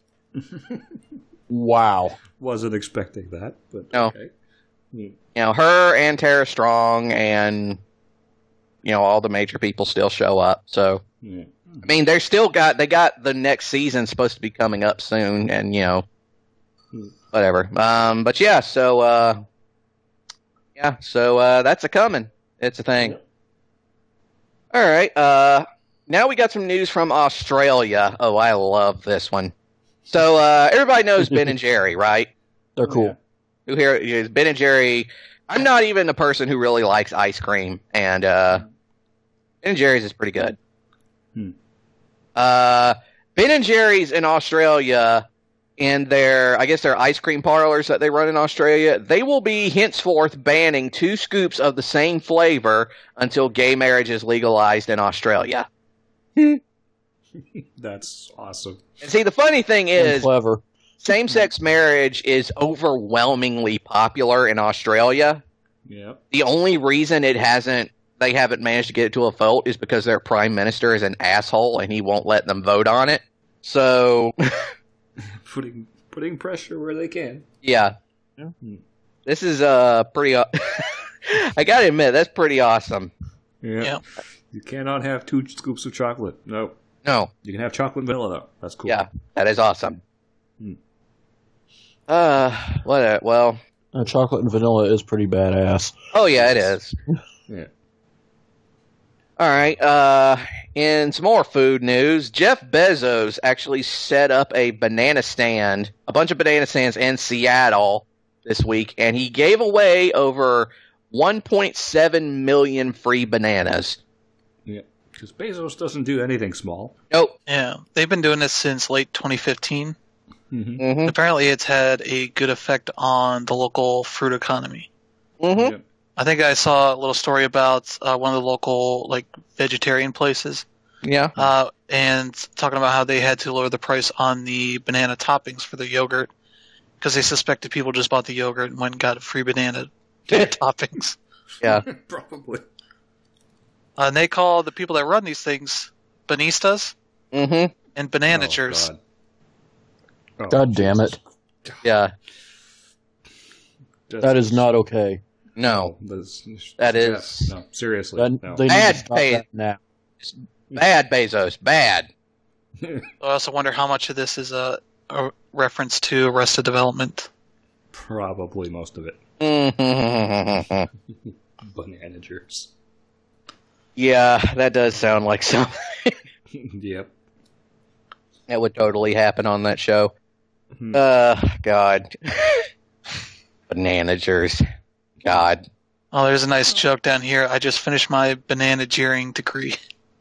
Wow. Wasn't expecting that, but No. okay. Hmm. You know, her and Tara Strong and, you know, all the major people still show up. So, Yeah. I mean, they're still got, they got the next season supposed to be coming up soon and, you know, Hmm. whatever. Um, but yeah, so, uh, yeah, so, uh, that's a coming. It's a thing. Yeah. All right. Uh, now we got some news from Australia. Oh, I love this one. So, uh, everybody knows Ben and Jerry, right? They're cool. Yeah. Who here is Ben and Jerry? I'm not even a person who really likes ice cream, and uh, Ben and Jerry's is pretty good. Hmm. Uh, Ben and Jerry's in Australia, in their, I guess their ice cream parlors that they run in Australia, they will be henceforth banning two scoops of the same flavor until gay marriage is legalized in Australia. That's awesome. And see, the funny thing And is, clever. same-sex marriage is overwhelmingly popular in Australia. Yeah. The only reason it hasn't, they haven't managed to get it to a vote is because their prime minister is an asshole and he won't let them vote on it. So, Putting putting pressure where they can. yeah. Yeah. This is uh pretty, uh, I gotta admit, that's pretty awesome. Yeah. Yeah. You cannot have two scoops of chocolate. No. No, You can have chocolate vanilla though. That's cool. yeah, that is awesome. Hmm. Uh, what, a, well, Uh, chocolate and vanilla is pretty badass. oh yeah, it is. Yeah. All right. Uh, in some more food news, Jeff Bezos actually set up a banana stand, a bunch of banana stands in Seattle this week, and he gave away over one point seven million free bananas. Yeah. Because Bezos doesn't do anything small. Nope. Yeah, they've been doing this since late twenty fifteen. Mm-hmm. Mm-hmm. Apparently, it's had a good effect on the local fruit economy. Mm-hmm. Yep. I think I saw a little story about uh, one of the local like vegetarian places, Yeah. uh, and talking about how they had to lower the price on the banana toppings for the yogurt because they suspected people just bought the yogurt and went and got a free banana toppings. Yeah. Probably. Uh, and they call the people that run these things banistas Mm-hmm. and bananagers. Oh, God. Oh, God damn it. Yeah. That's- That is not okay. No. That's, That yeah, is- no, seriously. That, no. They need Bad to stop pay- that now. Bad, Bezos. Bad. I also wonder how much of this is a, a reference to Arrested Development. Probably most of it. Mm-hmm. Bananagers. Yeah, that does sound like something Yep. that would totally happen on that show. Hmm. Uh, God. Bananagers. God. Oh, there's a nice joke down here. I just finished my bananageering degree.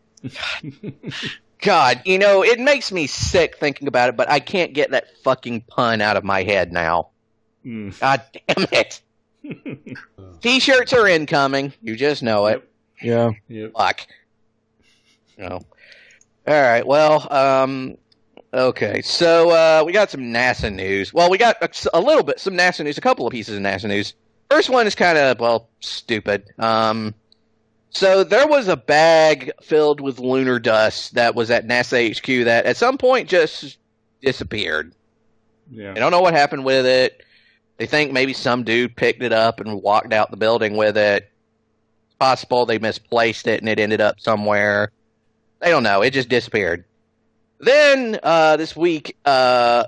God, you know, it makes me sick thinking about it, but I can't get that fucking pun out of my head now. Mm. God damn it. T-shirts are incoming. You just know it. Yeah. Yep. Fuck. No. All right. Well, um, okay. So uh, we got some NASA news. Well, we got a, a little bit some NASA news. A couple of pieces of NASA news. First one is kind of well stupid. Um, so there was a bag filled with lunar dust that was at NASA H Q that at some point just disappeared. Yeah. They don't know what happened with it. They think maybe some dude picked it up and walked out the building with it. It's possible they misplaced it and it ended up somewhere. They don't know. It just disappeared. Then, uh, this week, uh,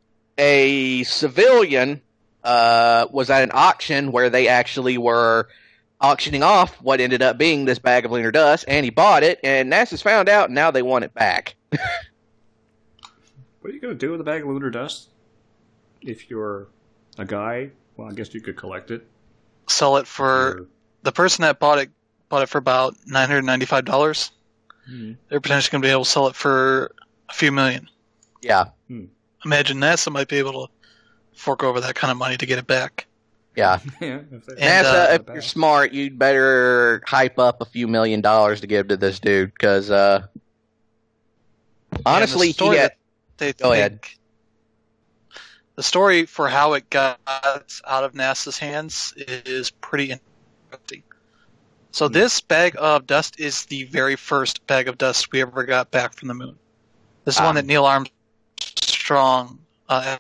a civilian uh, was at an auction where they actually were auctioning off what ended up being this bag of lunar dust, and he bought it, and NASA's found out, and now they want it back. What are you going to do with a bag of lunar dust? If you're a guy, well, I guess you could collect it. Sell it for Or- the person that bought it. Bought it for about nine hundred ninety-five dollars. Hmm. They're potentially going to be able to sell it for a few million. Yeah, Imagine NASA might be able to fork over that kind of money to get it back. yeah. Yeah, if they- And, NASA, uh, if you're smart, you'd better hype up a few million dollars to give to this dude, because uh, honestly, And the story he had, that they Go think- ahead. The story for how it got out of NASA's hands is pretty interesting. So this bag of dust is the very first bag of dust we ever got back from the moon. This is Ah. one that Neil Armstrong uh,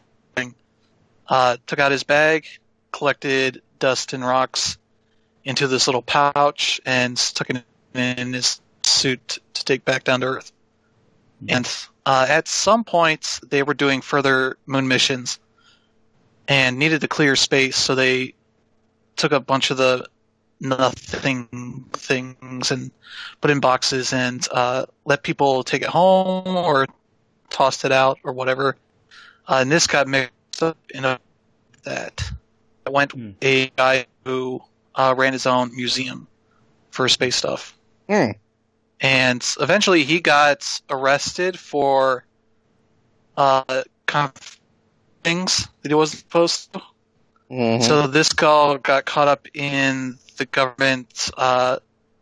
uh, took out his bag, collected dust and rocks into this little pouch, and stuck it in his suit to take back down to Earth. And uh, at some point, they were doing further moon missions and needed to clear space, so they took a bunch of the nothing things and put in boxes and uh, let people take it home or tossed it out or whatever. Uh, and this got mixed up in a, that. It went Hmm. a guy who uh, ran his own museum for space stuff. Hmm. And eventually he got arrested for uh, kind of things that he wasn't supposed to. Mhm. So this guy got caught up in the government uh,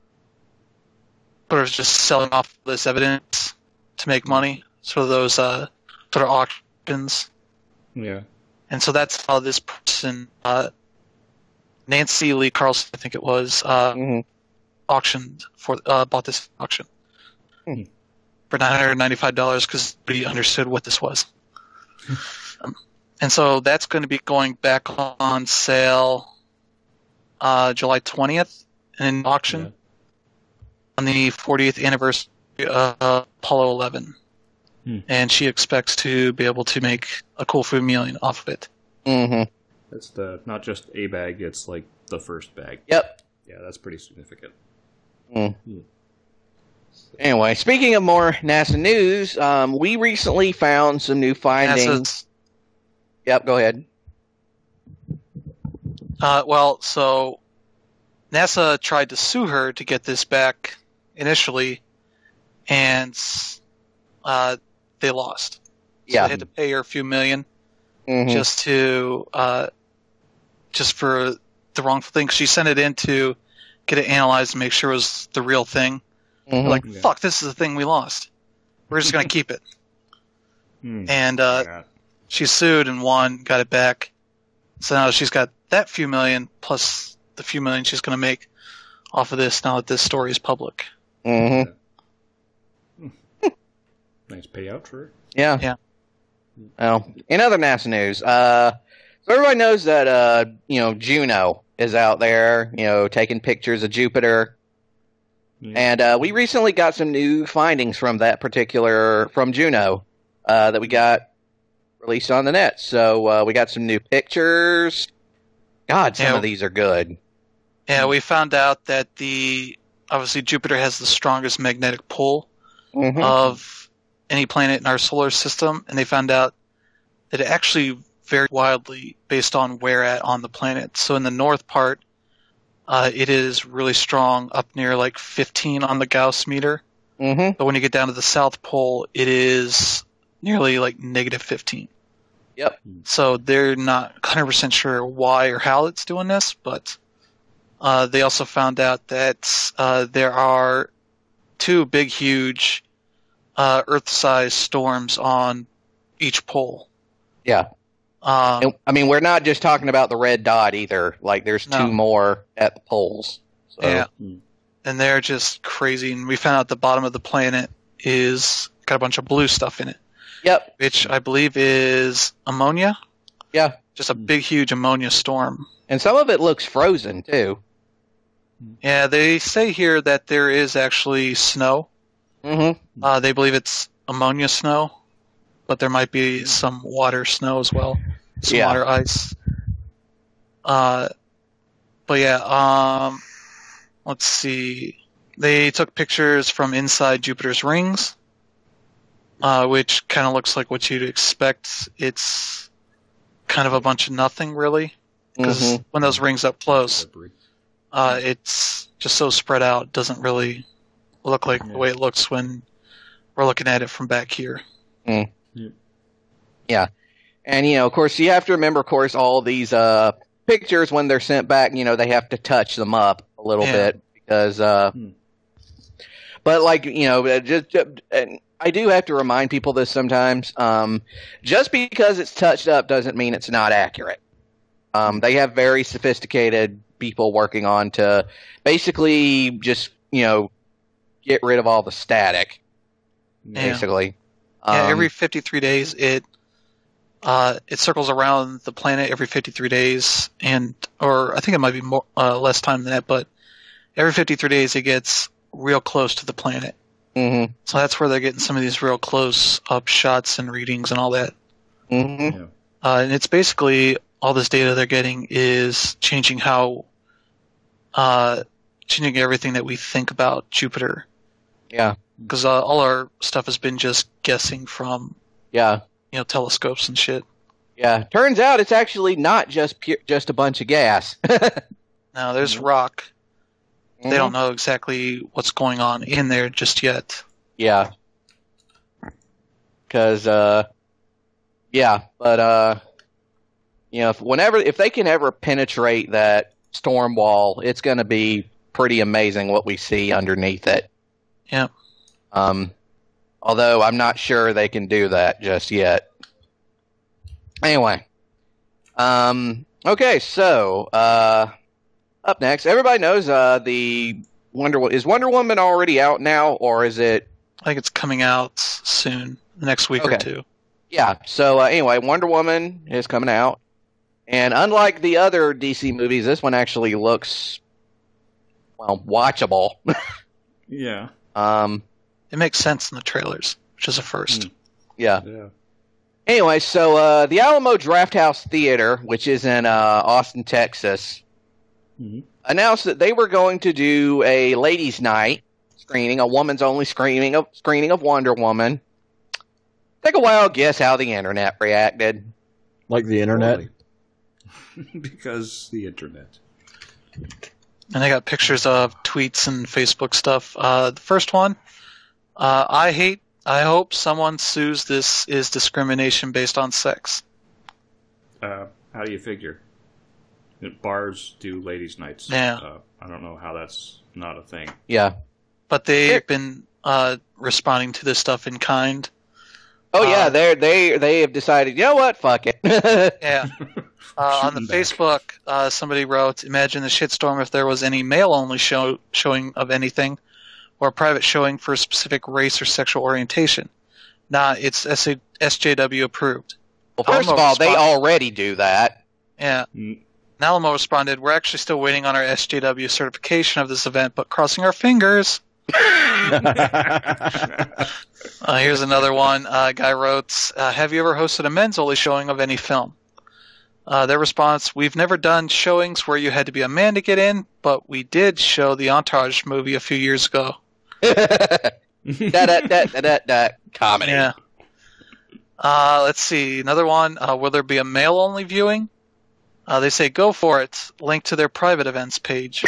sort of just selling off this evidence to make money. Sort of those uh, sort of auctions. yeah. And so that's how this person, uh, Nancy Lee Carlson, I think it was, uh, Mhm. auctioned for, uh, bought this auction Hmm. for nine hundred ninety-five dollars because nobody understood what this was. um, and so that's going to be going back on sale uh, July twentieth in an auction Yeah. on the fortieth anniversary of Apollo eleven. Hmm. And she expects to be able to make a cool few million off of it. Mhm. That's the not just a bag; it's like the first bag. Yep. Yeah, that's pretty significant. Mm. Hmm. Anyway, speaking of more NASA news, um, we recently found some new findings. NASA's Yep, go ahead. Uh, well, so NASA tried to sue her to get this back initially, and uh, they lost. So Yeah. they had to pay her a few million Mhm. just to uh, just for the wrongful thing. She sent it in to get it analyzed and make sure it was the real thing. Mhm. Like, Yeah. fuck, this is the thing we lost. We're just going to keep it. Hmm. And uh, Yeah. she sued and won, got it back. So now she's got that few million plus the few million she's going to make off of this now that this story is public. Mhm. Nice payout for her. Yeah. Yeah. Well, in other NASA news, uh, so everybody knows that uh, you know, Juno is out there, you know, taking pictures of Jupiter, Yeah. and uh, we recently got some new findings from that particular from Juno uh, that we got released on the net. So uh, we got some new pictures. God, some Yeah. of these are good. Yeah, we found out that the obviously Jupiter has the strongest magnetic pull Mhm. of any planet in our solar system, and they found out that it actually varies wildly based on where at on the planet. So in the north part, uh, it is really strong up near like fifteen on the Gauss meter, Mhm. but when you get down to the south pole, it is nearly like negative fifteen. Yep. So they're not one hundred percent sure why or how it's doing this, but uh, they also found out that uh, there are two big, huge uh, Earth-sized storms on each pole. Yeah. Um, And, I mean, we're not just talking about the red dot either. Like, there's No. two more at the poles. So, yeah, Hmm. and they're just crazy. And we found out the bottom of the planet is got a bunch of blue stuff in it, Yep. which I believe is ammonia. Yeah. Just a big, huge ammonia storm. And some of it looks frozen too. Yeah, they say here that there is actually snow. Mm-hmm. Uh, they believe it's ammonia snow, but there might be some water snow as well, some Yeah. water ice. Uh, but yeah, um, let's see. They took pictures from inside Jupiter's rings, uh, which kind of looks like what you'd expect. It's kind of a bunch of nothing, really, because Mhm. when those rings up close, Slippery. uh, it's just so spread out. It doesn't really look like Yeah. the way it looks when we're looking at it from back here. And you know, of course, you have to remember, of course, all these uh, pictures when they're sent back. You know, they have to touch them up a little Yeah. bit because. Uh, Hmm. But like you know, uh, just uh, and I do have to remind people this sometimes. Um, just because it's touched up doesn't mean it's not accurate. Um, they have very sophisticated people working on to basically just you know get rid of all the static. Yeah. Basically, Yeah, Um, every fifty-three days it uh, it circles around the planet every fifty-three days, and or I think it might be more uh, less time than that, but every fifty-three days it gets real close to the planet. mhm, So that's where they're getting some of these real close up shots and readings and all that. mhm. Yeah. Uh, and it's basically all this data they're getting is changing how, uh, changing everything that we think about Jupiter. Yeah, Because uh, all our stuff has been just guessing from, yeah. you know, telescopes and shit. Yeah, turns out it's actually not just pu- just a bunch of gas. Now there's rock. They don't know exactly what's going on in there just yet. Yeah, because uh, yeah, but uh, you know, if whenever if they can ever penetrate that storm wall, it's going to be pretty amazing what we see underneath it. Yeah. Um, although I'm not sure they can do that just yet. Anyway, um, okay, so uh, up next, everybody knows uh, the Wonder Wo- is Wonder Woman already out now, or is it? I think it's coming out soon, the next week or Okay. two. Yeah. So uh, anyway, Wonder Woman is coming out, and unlike the other D C movies, this one actually looks well watchable. Yeah. um, It makes sense in the trailers, which is a first. Mm. yeah. Yeah. Anyway, so uh, the Alamo Drafthouse Theater, which is in uh, Austin, Texas, Mhm. announced that they were going to do a ladies' night screening, a woman's only screening of screening of Wonder Woman. Take a wild guess how the internet reacted. Like the internet. Totally. Because the internet. And I got pictures of tweets and Facebook stuff. Uh, the first one, uh, I hate, I hope someone sues this is discrimination based on sex. Uh, how do you figure? Bars do ladies' nights. Yeah. Uh, I don't know how that's not a thing. Yeah. But they've been uh, responding to this stuff in kind. Oh yeah, Uh, they they they have decided. You know what? Fuck it. Yeah. Uh, on the Shooting back. Facebook, uh, somebody wrote, "Imagine the shitstorm if there was any male-only show showing of anything, or a private showing for a specific race or sexual orientation. Nah, it's S J W approved." Well, first of Alamo all, they responded- already do that. Yeah. Mm. And Alamo responded, "We're actually still waiting on our S J W certification of this event, but crossing our fingers." Uh, here's another one. Uh, guy wrote, uh, "Have you ever hosted a men's-only showing of any film?" Uh, their response, "We've never done showings where you had to be a man to get in, but we did show the Entourage movie a few years ago." that, that, that, that, that comedy. Yeah. Uh, let's see. Another one. Uh, will there be a male-only viewing? Uh, they say, go for it. Link to their private events page.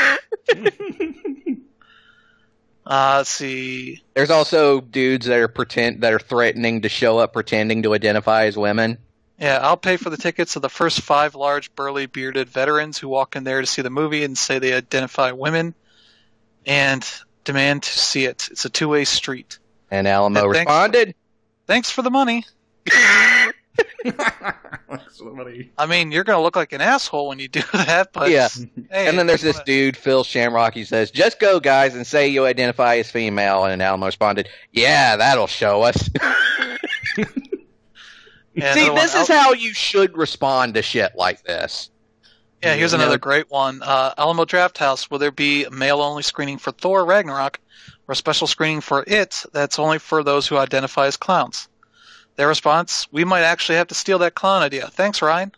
uh, let's see. There's also dudes that are pretend that are threatening to show up pretending to identify as women. Yeah, I'll pay for the tickets of the first five large, burly, bearded veterans who walk in there to see the movie and say they identify women and demand to see it. It's a two-way street. And Alamo And thanks- responded. Thanks for the money. Somebody. I mean, you're going to look like an asshole when you do that, but Yeah. hey, And then there's this wanna- dude, Phil Shamrock. He says, "Just go, guys, and say you identify as female." And Alamo responded, "Yeah, that'll show us." Yeah, See, another one, this is Al- how you should respond to shit like this. Yeah, here's You know- another great one. Uh, Alamo Draft House, will there be a male-only screening for Thor Ragnarok or a special screening for It that's only for those who identify as clowns? Their response, we might actually have to steal that clown idea. Thanks, Ryan.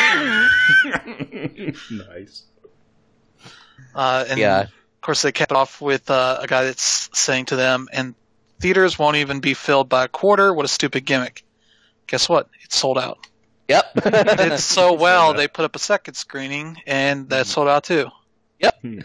Nice. Uh, and Yeah. of course, they kept off with uh, a guy that's saying to them, and theaters won't even be filled by a quarter. What a stupid gimmick. Guess what? It's sold out. Yep. It did so well, Sold out. they put up a second screening, and that sold out too. Hmm.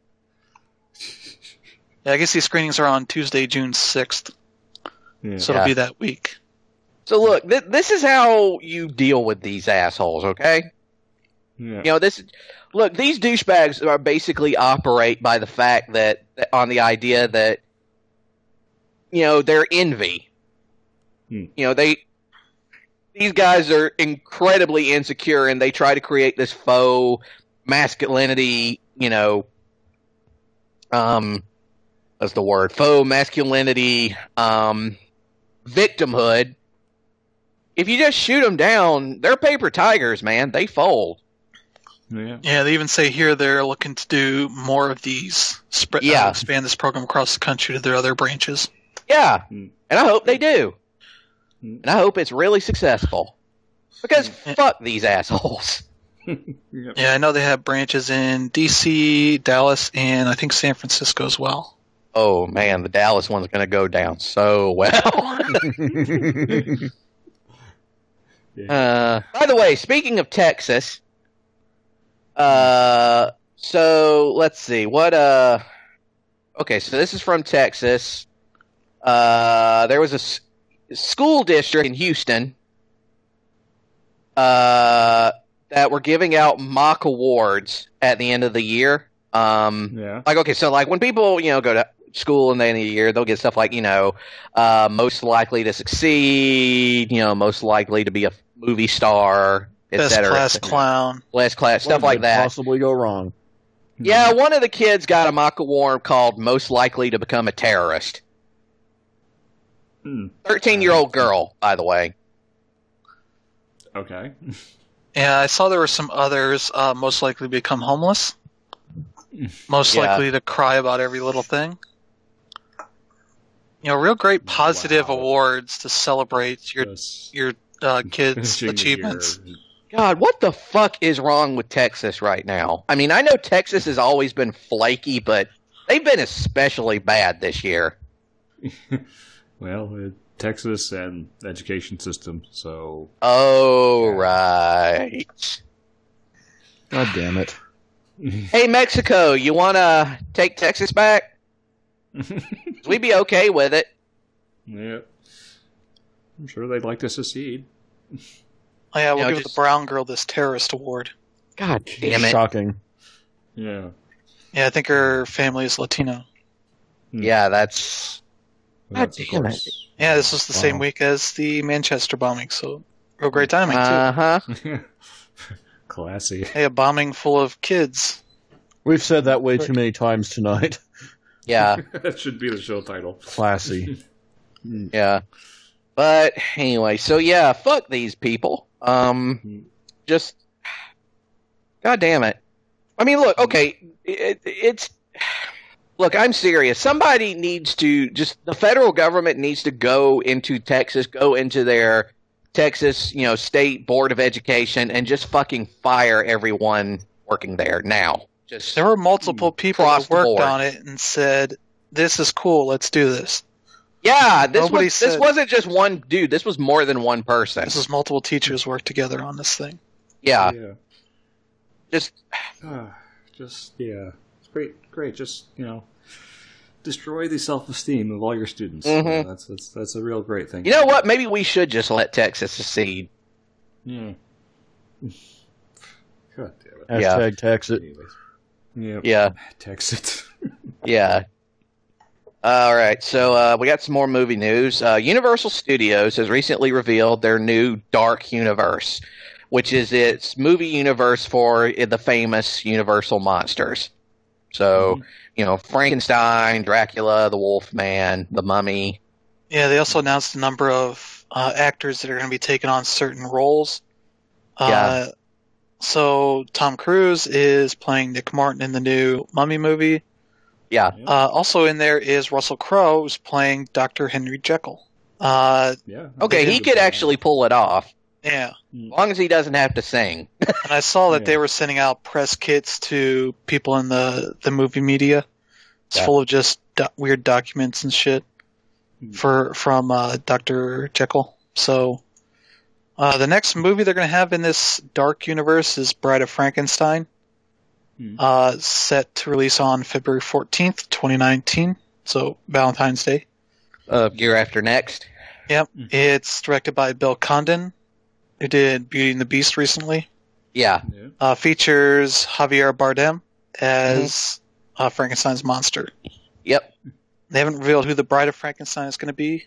Yeah, I guess these screenings are on Tuesday, June sixth, Yeah. so Yeah. it'll be that week. So look, th- this is how you deal with these assholes, okay? Yeah. You know, this. Look, these douchebags are basically operate by the fact that on the idea that you know they're envy. Hmm. You know, they these guys are incredibly insecure, and they try to create this faux masculinity. You know, um, what's the word? Faux masculinity, um, victimhood. If you just shoot them down, they're paper tigers, man. They fold. Yeah. Yeah, they even say here they're looking to do more of these, spread, Yeah. uh, expand this program across the country to their other branches. Yeah, Hmm. and I hope they do. Hmm. And I hope it's really successful. Because Hmm. fuck these assholes. Yeah. Yeah, I know they have branches in D C, Dallas, and I think San Francisco as well. Oh man, the Dallas one's going to go down so well. Yeah. uh, by the way, speaking of Texas, uh, so let's see what. Uh, okay, so this is from Texas. Uh, there was a s- school district in Houston uh, that were giving out mock awards at the end of the year. Um, Yeah. Like, okay, so like when people, you know, go to school in the end of the year, they'll get stuff like, you know, uh, most likely to succeed, you know, most likely to be a movie star, et Best cetera. class et cetera. clown. Best class, stuff What like could that. Possibly go wrong. Yeah, one of the kids got a mock award called most likely to become a terrorist. Hmm. thirteen-year-old girl, by the way. Okay. Yeah, I saw there were some others, uh, most likely to become homeless. Most Yeah. likely to cry about every little thing. You know, real great positive Wow. awards to celebrate your Just your uh, kids' finishing the achievements. year. God, what the fuck is wrong with Texas right now? I mean, I know Texas has always been flaky, but they've been especially bad this year. Well, uh, Texas and education system, so Oh, right. God damn it. Hey, Mexico, you want to take Texas back? We'd be okay with it. yeah. I'm sure they'd like to secede. Oh yeah, we'll You know, give just- the brown girl this terrorist award. God damn it. Shocking. Yeah. Yeah, I think her family is Latino. Yeah, that's... Well, God that's, of damn it. course- Yeah, this was the same Wow. week as the Manchester bombing, so real great timing, too. Uh-huh. Classy. Hey, a bombing full of kids. We've said that way too many times tonight. Yeah, That should be the show title. Classy. yeah. But anyway, so yeah, fuck these people. Um, just... God damn it. I mean, look, okay, it, it's... Look, I'm serious. Somebody needs to just the federal government needs to go into Texas, go into their Texas, you know, State Board of Education, and just fucking fire everyone working there now. Just There were multiple people Across that the worked board. on it and said, "This is cool. Let's do this." yeah, this Nobody was this said- wasn't just one dude. This was more than one person. This is multiple teachers worked together on this thing. yeah, Yeah. just Ah, just yeah, it's great, great. Just you know, destroy the self-esteem of all your students. Mhm. Yeah, that's that's that's a real great thing. you know what? Maybe we should just let Texas secede. Yeah. God damn it. Yeah. Hashtag tax it. Anyways. Yeah. Yeah. Text it. Yeah. All right, so uh, we got some more movie news. Uh, Universal Studios has recently revealed their new Dark Universe, which is its movie universe for the famous Universal monsters. So, Mhm. you know, Frankenstein, Dracula, the Wolfman, the Mummy. Yeah, they also announced a number of uh, actors that are going to be taking on certain roles. Uh, so Tom Cruise is playing Nick Martin in the new Mummy movie. Yeah, Uh, also in there is Russell Crowe, who's playing Doctor Henry Jekyll. Uh, Yeah. okay, he could actually pull it off, yeah, as long as he doesn't have to sing. and I saw that Yeah. they were sending out press kits to people in the, the movie media. It's Yeah. full of just do- weird documents and shit Hmm. for from uh, Doctor Jekyll. So uh, the next movie they're going to have in this dark universe is Bride of Frankenstein. Hmm. Uh, set to release on February fourteenth, twenty nineteen. So Valentine's Day. Uh, year after next. Yep. Mhm. It's directed by Bill Condon, who did Beauty and the Beast recently. Yeah, Yeah. Uh, features Javier Bardem as uh, Frankenstein's monster. yep. They haven't revealed who the Bride of Frankenstein is going to be.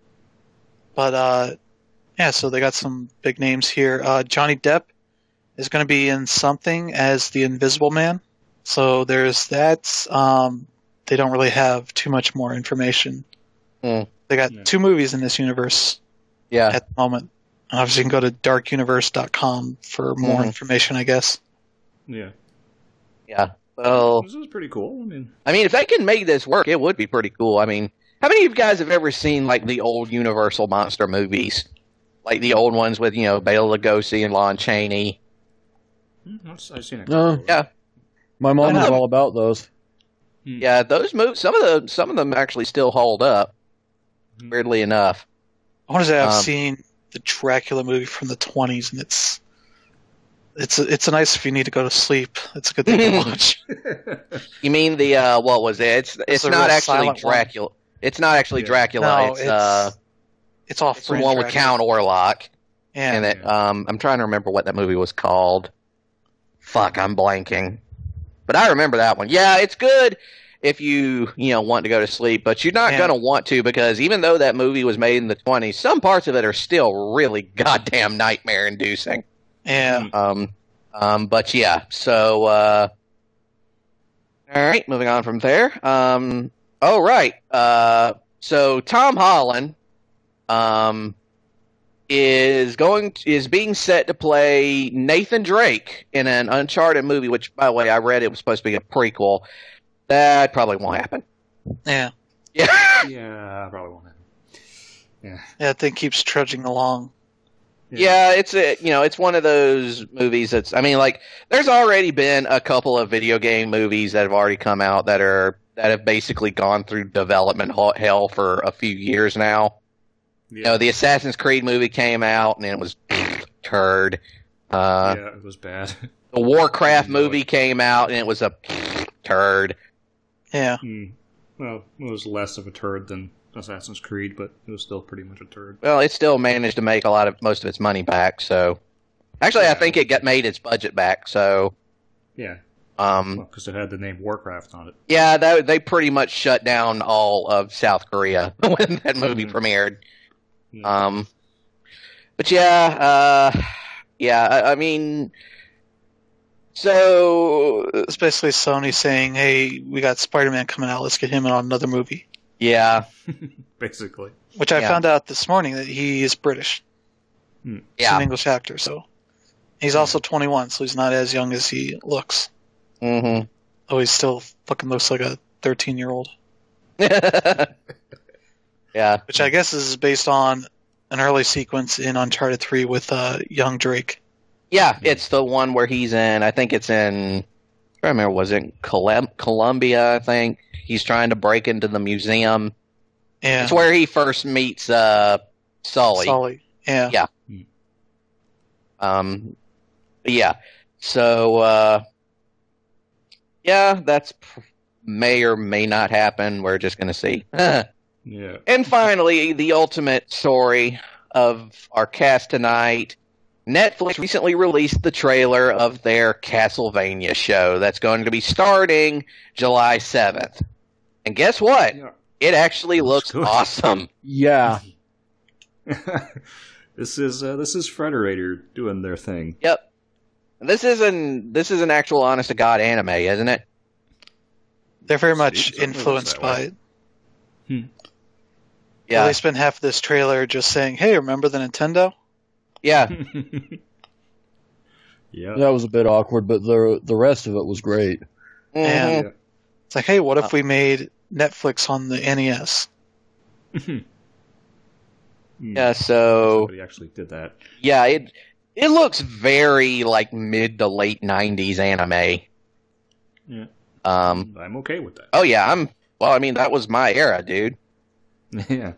But, uh, yeah, so they got some big names here. Uh, Johnny Depp is going to be in something as the Invisible Man. So there's that. Um, they don't really have too much more information. Hmm. They got Yeah. two movies in this universe Yeah. at the moment. And obviously, you can go to dark universe dot com for more Mhm. information, I guess. Yeah. Yeah. Well, This is pretty cool. I mean, I mean, if they can make this work, it would be pretty cool. I mean, how many of you guys have ever seen like the old Universal monster movies, like the old ones with you know Bela Lugosi and Lon Chaney? hmm, I've I've seen it. No. Yeah. My mom I was know. all about those. Yeah, those movies. Some of the some of them actually still hold up. Mhm. Weirdly enough. I want to say I've Um, seen the Dracula movie from the twenties, and it's it's it's nice if you need to go to sleep. It's a good thing to watch. You mean the uh, what was it? It's it's the not real actually silent one. Dracula. It's not actually Yeah. Dracula. No, it's, it's uh, It's all it's the French one with Dracula. Count Orlok. Yeah, And it, um, I'm trying to remember what that movie was called. Fuck, I'm blanking. But I remember that one. Yeah, it's good if you, you know, want to go to sleep, but you're not Yeah. going to want to because even though that movie was made in the twenties, some parts of it are still really goddamn nightmare inducing. yeah. Um, um, but yeah, so, uh, all right, moving on from there. Um, oh, right. Uh, so Tom Holland, um, is going to, is being set to play Nathan Drake in an Uncharted movie, which, by the way, I read it was supposed to be a prequel. That probably won't happen. yeah, Yeah. yeah, probably won't happen. Yeah. yeah. That thing keeps trudging along. Yeah, it's a, you know, it's one of those movies that's, I mean, like, there's already been a couple of video game movies that have already come out that are, that have basically gone through development ho- hell for a few years now. Yeah. You know, the Assassin's Creed movie came out and it was turd. Uh, yeah, it was bad. the Warcraft I know it. movie came out and it was a turd. Yeah, Hmm. Well, it was less of a turd than Assassin's Creed, but it was still pretty much a turd. Well, it still managed to make a lot of, most of its money back, so. Actually, Yeah. I think it got made its budget back. So, Yeah, um, because it had the name Warcraft on it. yeah, that, they pretty much shut down all of South Korea when that movie Mhm. premiered. Yeah. Um, but yeah, uh, yeah, I, I mean, so It's basically Sony saying, "Hey, we got Spider-Man coming out. Let's get him in on another movie." yeah, Basically. Which I Yeah. found out this morning that he is British. He's yeah, an English actor, so he's also twenty-one, so he's not as young as he looks. hmm Oh, he still fucking looks like a thirteen-year-old. yeah, Which I guess is based on an early sequence in Uncharted three with uh, young Drake. yeah. It's the one where he's in. I think it's in. I remember, was it Colum- Columbia? I think he's trying to break into the museum. Yeah, It's where he first meets uh, Sully. Sully. Yeah. Yeah. Um, yeah. So, uh, yeah, that's pr- may or may not happen. We're just going to see. Yeah. And finally, the ultimate story of our cast tonight. Netflix recently released the trailer of their Castlevania show that's going to be starting July seventh. And guess what? Yeah. It actually looks good. awesome. Yeah. This is uh, this is Frederator doing their thing. Yep. This is an this is an actual honest to God anime, isn't it? They're very much Seems- certainly influenced looks that by way. it. Yeah. They spent half of this trailer just saying, "Hey, remember the Nintendo?" Yeah. Yeah. That was a bit awkward, but the the rest of it was great. Mhm. And it's like, "Hey, what if Uh. we made Netflix on the N E S?" Yeah, so Somebody actually did that. yeah, it it looks very like mid to late nineties anime. Yeah. Um I'm okay with that. oh yeah, I'm well, I mean that was my era, dude. Yeah.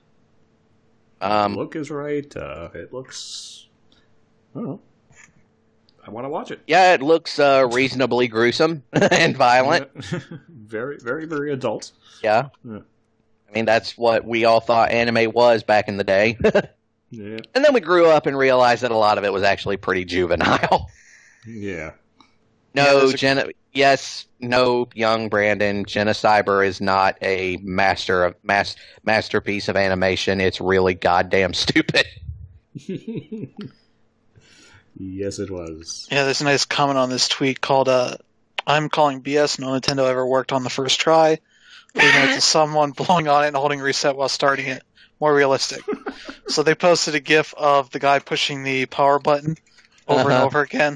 Um the look is right. Uh, it looks. I don't know. I want to watch it. yeah, it looks uh, reasonably gruesome and violent. Yeah. very, very, very adult. Yeah. Yeah. I mean that's what we all thought anime was back in the day. Yeah. And then we grew up and realized that a lot of it was actually pretty juvenile. Yeah. Yeah, No, there's a- Jenna. Yes, no, young Brandon. Jenna Cyber is not a master of mas- masterpiece of animation. It's really goddamn stupid. Yes, it was. Yeah, there's a nice comment on this tweet called, uh, "I'm calling B S. No Nintendo ever worked on the first try. Leaving it to someone blowing on it and holding reset while starting it. More realistic." So they posted a GIF of the guy pushing the power button over and Uh-huh. over again.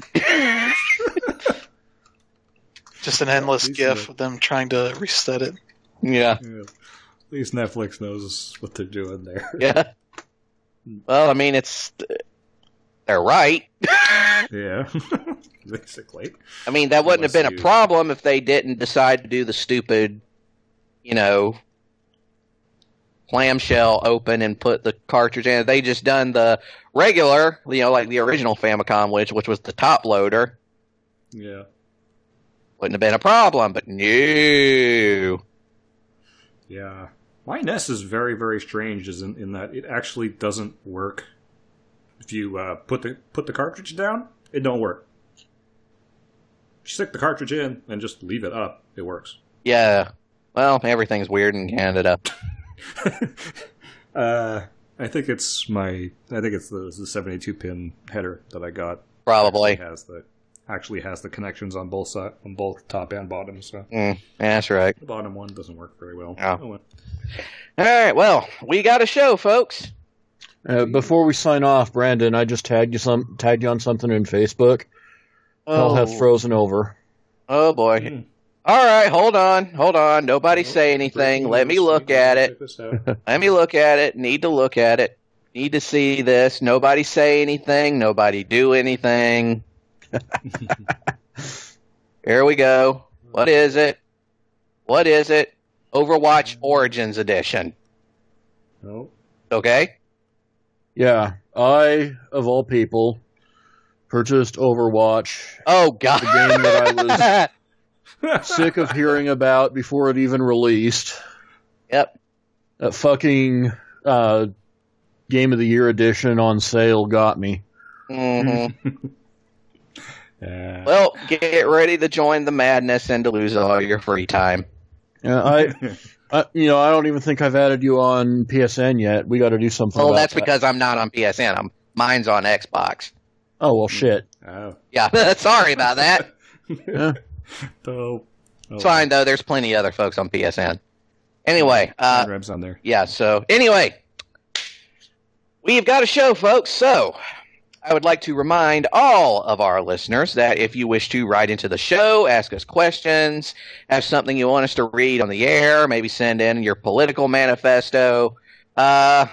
Just an endless These GIF are- of them trying to reset it. Yeah, Yeah. At least Netflix knows what they're doing there. yeah. Well, I mean, it's they're right. Yeah. Basically. I mean, that wouldn't have Unless been a you- problem if they didn't decide to do the stupid, you know, clamshell open and put the cartridge in. They just done the regular, you know, like the original Famicom, which which was the top loader. Yeah. Wouldn't have been a problem, but no. Yeah. My N E S is very, very strange is in, in that it actually doesn't work. If you uh, put the put the cartridge down, it don't work. If you stick the cartridge in and just leave it up, it works. Yeah. Well, everything's weird in Canada. uh, I think it's my. I think it's the, the seventy-two pin header that I got. Probably. Actually has the actually has the connections on both side, on both top and bottom. So Mm, that's right. the bottom one doesn't work very well. Oh. Oh, well. All right. Well, we got a show, folks. Uh, before we sign off, Brandon, I just tagged you some tagged you on something in Facebook. Hell hath frozen over. Oh boy. Mm. All right. Hold on. Hold on. Nobody say anything. Let me look at it. Check this out. Let me look at it. Need to look at it. Need to see this. Nobody say anything. Nobody do anything. Here we go. What is it? What is it? Overwatch Origins Edition. No. Okay? Yeah, I, of all people, purchased Overwatch, Oh, God. the game that I was sick of hearing about before it even released. Yep. That fucking uh, Game of the Year edition on sale got me. Mm-hmm. uh, Well, get ready to join the madness and to lose all your free time. Yeah, I, I, you know, I don't even think I've added you on P S N yet. We got to do something. Well, about that's that. because I'm not on P S N. I'm mine's on Xbox. Oh well, shit. oh. Yeah, sorry about that. Yeah. Oh. It's fine though. There's plenty of other folks on P S N. Anyway, uh, Reb's on there. yeah. So anyway, we've got a show, folks. So I would like to remind all of our listeners that if you wish to write into the show, ask us questions, have something you want us to read on the air, maybe send in your political manifesto, uh,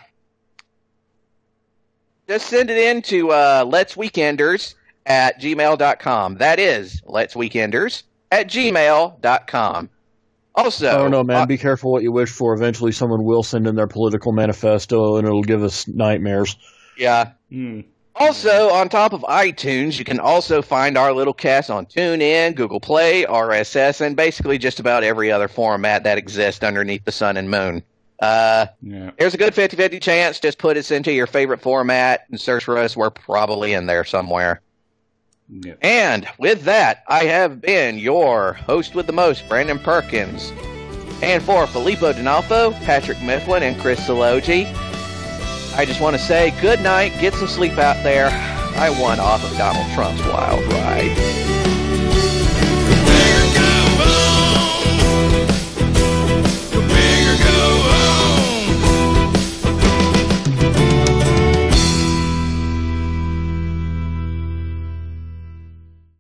just send it in to uh, Let's Weekenders at gmail dot com. That is Let's Weekenders at gmail dot com. Also, I don't know, man. uh, Be careful what you wish for. Eventually, someone will send in their political manifesto, and it'll give us nightmares. yeah. Mm. Also, on top of iTunes, you can also find our little cast on TuneIn, Google Play, R S S, and basically just about every other format that exists underneath the sun and moon. Uh, Yeah. there's a good fifty-fifty chance. Just put us into your favorite format and search for us. We're probably in there somewhere. Yeah. And with that, I have been your host with the most, Brandon Perkins. And for Filippo D'Onofrio, Patrick Mifflin, and Chris Salogi, I just want to say good night, get some sleep out there. I won off of Donald Trump's wild ride.